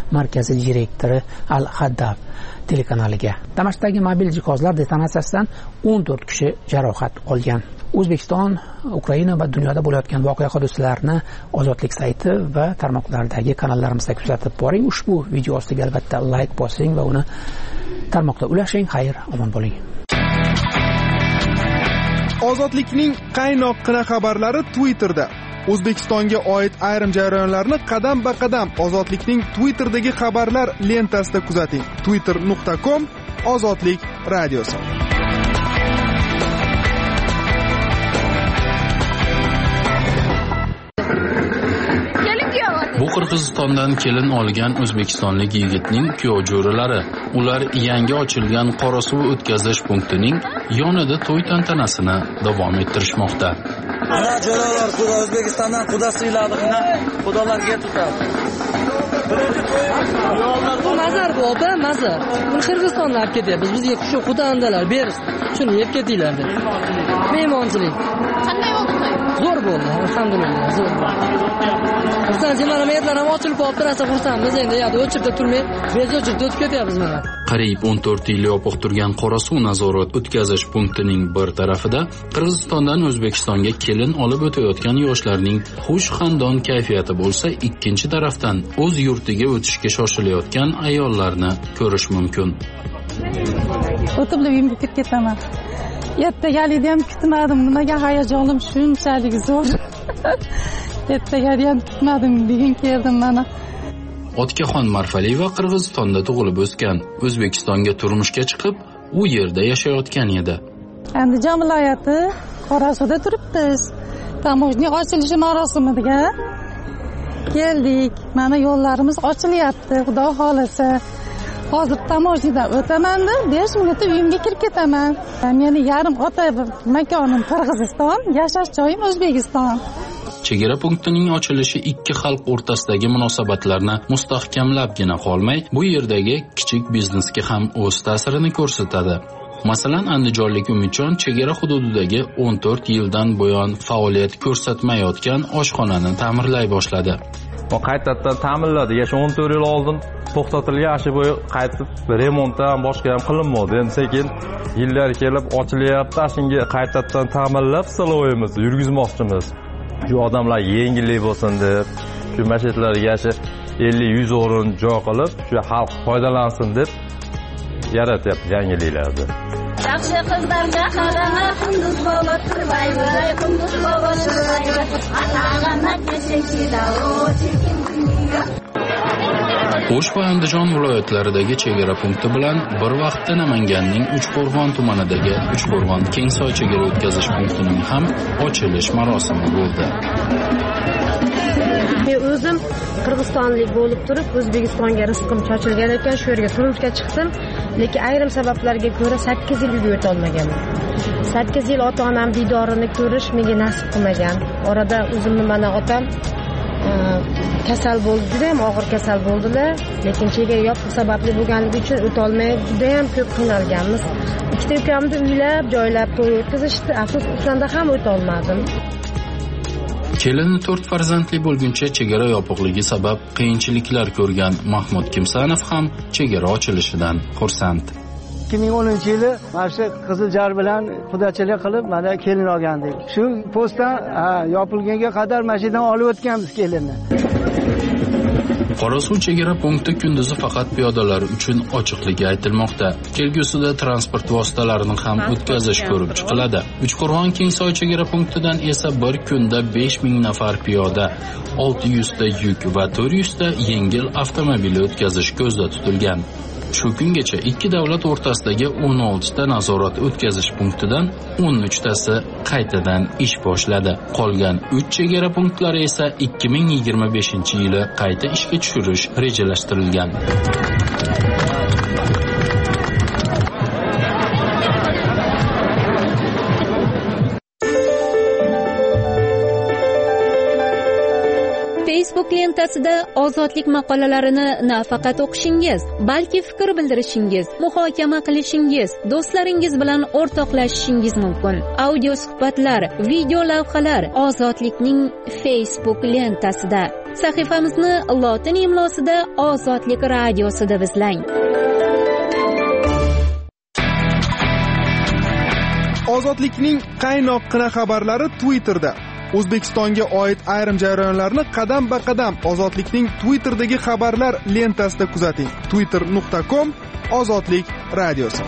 [SPEAKER 3] markazi direktori Al Haddad telekanaliga. Damashqdagi mobil jihozlar detonatsiyasidan o'n to'rt kishi jarohat olgan. O'zbekiston, Ukraina va dunyoda bo'layotgan voqea hodisalarni Ozodlik sayti va tarmoqlardagi kanallarimizda kuzatib boring. Ushbu video ostiga albatta like bosing va uni tarmoqda ulashing. Xayr, omon bo'ling.
[SPEAKER 10] Ozodlikning qaynoqqina xabarlari Twitterda. O'zbekistonga oid ayrim jarayonlarni qadam-ba-qadam Ozodlikning Twitter'dagi xabarlar lentasida kuzating. twitter nuqta com Ozodlik radiosi.
[SPEAKER 2] Bu Qirg'izistondan kelin olgan o'zbekistonlik yigitning kuyov jo'ralari. Ular yangi ochilgan Qorasuv o'tkazish punktining yonida to'y tantanasini davom ettirishmoqda.
[SPEAKER 8] Ana jo'ralar Xudo O'zbekistondan qudasi iladığına xudolarga tutadi.
[SPEAKER 11] Bu mazar bo'ldi, mazar. Buni Qirg'izistonlar ketyapmiz. Bizga shu xudoandalar ber, shuni yeb ketinglar deb. Mehmonchilik. Qanday bo'ldi? Zo'r bo'ldi, alhamdulillah, zo'r bo'ldi. Bizdan jinoyatlar ham ochilib qolib tursa xursandmiz endi, yo'q, o'chirib turmay, bezo'chib o'tib ketyapmiz mana.
[SPEAKER 2] Qariyb o'n to'rt yil yopiq turgan Qorasuv nazorat o'tkazish punktining bir tarafida Qirg'izistondan O'zbekistonga kelin olib o'tayotgan yoshlarning xush xandon kayfiyati bo'lsa, ikkinchi tarafdan o'z yurtiga o'tishga shoshilayotgan ayollarni ko'rish mumkin.
[SPEAKER 12] O'tib uyimga ketib ketaman. Ertagalikni ham kutmadim. Nimaga hayajonim shunchalik zo'r. Ertagalikni ham kutmadim. Bugun keldim mana.
[SPEAKER 2] Otkaxon Marfaliyeva Qirg'izistonda tug'ilib o'sgan. O'zbekistonga turmushga chiqib, u yerda yashayotgan edi.
[SPEAKER 12] Andijon viloyati Qorasuvda turibmiz. Tamojniy ochilishi marosimiga keldik. Mana yo'llarimiz ochilyapti, Xudo xolasa. Hozir tamojnidan o'taman-da, besh minutda uyimga kirib ketaman. Meni yarim ota makonim Qirg'iziston, yashash joyim O'zbekiston.
[SPEAKER 2] Chegara punktining ochilishi ikki xalq o'rtasidagi munosabatlarni mustahkamlabgina qolmay, bu yerdagi kichik biznesga ham o'z ta'sirini ko'rsatadi. Masalan, andijonlik Umidjon chegara hududidagi o'n to'rt yildan buyon faoliyat ko'rsatmayotgan oshxonani ta'mirlay boshladi.
[SPEAKER 14] O qaytadan ta'mirladi. Yash o'n to'rt yil oldin to'xtatilgan ashi bo'yi qaytib remontdan boshqa ham qilinmadi. Endi sekin yillar kelib ochilyapti. Shunga qaytadan ta'mirlab saloyimizni yurgizmoqchimiz. Shu odamlar yengillik bo'lsin deb, shu masjidlarga yashi ellik yuz o'rin joy qilib, shu xalq foydalansin deb yaratyapti yangiliklarni.
[SPEAKER 26] Yaxshi qizlarga qarama, Qunduz bobo turmaydi, Qunduz bobo turmaydi. Atag'ana kechikida o'chikin dunyo.
[SPEAKER 2] O'sh va Andijon viloyatlaridagi chegara punkti bilan bir vaqtda Namanganning Uchqo'rg'on tumanidagi Uchqo'rg'on Kengsoy chegara o'tkazish punktining ham ochilish marosimi bo'ldi.
[SPEAKER 27] Men o'zim Qirg'izistonlik bo'lib turib, O'zbekistonga rizqim chochilgan ekan, shu yerga turmushga chiqdim, lekin ayrim sabablarga ko'ra sakkiz yil uyga o'ta olmaganman. sakkiz yil ota-onam didorini ko'rish menga nasib qilmagan. Orada o'zimni mana otam kasal bo'ldi, juda ham og'ir kasal bo'ldilar, lekin chegara yopiq sababli bo'lganligi uchun o'ta olmay juda ham ko'p qiynalganmiz. Ikkita ukamni uylab, joylab to'y o'tkazishdi, afsus o'shanda ham o'ta olmadim.
[SPEAKER 2] Kelini to'rt farzandli bo'lguncha chegara yopiqligi sabab qiyinchiliklar ko'rgan Mahmud Kimsanov ham chegara ochilishidan xursand.
[SPEAKER 28] ikki ming o'ninchi yili mana shu Qiziljar bilan xudochilik qilib mana kelin olgandik. Shu postdan yopilganga qadar mashinadan olib o'tganmiz kelinni.
[SPEAKER 2] Qorasuv chegara punkti kunduzi faqat piyodalar uchun ochiqligi aytilmoqda. Kelgusida transport vositalarini ham o'tkazish ko'rib chiqiladi. Uchqo'rg'on Kengsoy chegara punktidan esa bir kunda besh ming nafar piyoda, olti yuz ta yuk va to'rt yuz ta yengil avtomobili o'tkazish ko'zda tutilgan. Shu kungacha ikki davlat o'rtasidagi o'n olti ta nazorat o'tkazish punktidan o'n uch tasi qaytadan ish boshladi. Qolgan uch chegara punktlari esa ikki ming yigirma beshinchi yili qayta ishga tushirish rejalashtirilgan.
[SPEAKER 13] Facebook lentasida ozodlik maqolalarini nafaqat o'qishingiz, balki fikr bildirishingiz, muhokama qilishingiz, do'stlaringiz bilan o'rtoqlashishingiz mumkin. Audio suhbatlar, video lavhalar ozodlikning Facebook lentasida. Sahifamizni lotin imlosida Ozodlik radiosi deb izlang.
[SPEAKER 10] Ozodlikning qaynoqqina xabarlari Twitterda. O'zbekistonga oid ayrim jarayonlarni qadam-ba-qadam Ozodlikning Twitterdagi xabarlar lentasida kuzating. twitter nuqta com Ozodlik radiosi.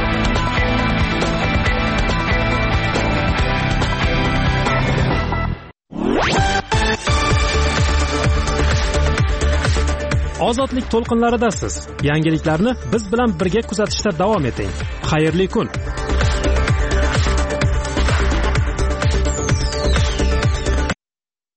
[SPEAKER 1] Ozodlik to'lqinlaridasiz. Yangiliklarni biz bilan birga kuzatishda davom eting. Xayrli kun.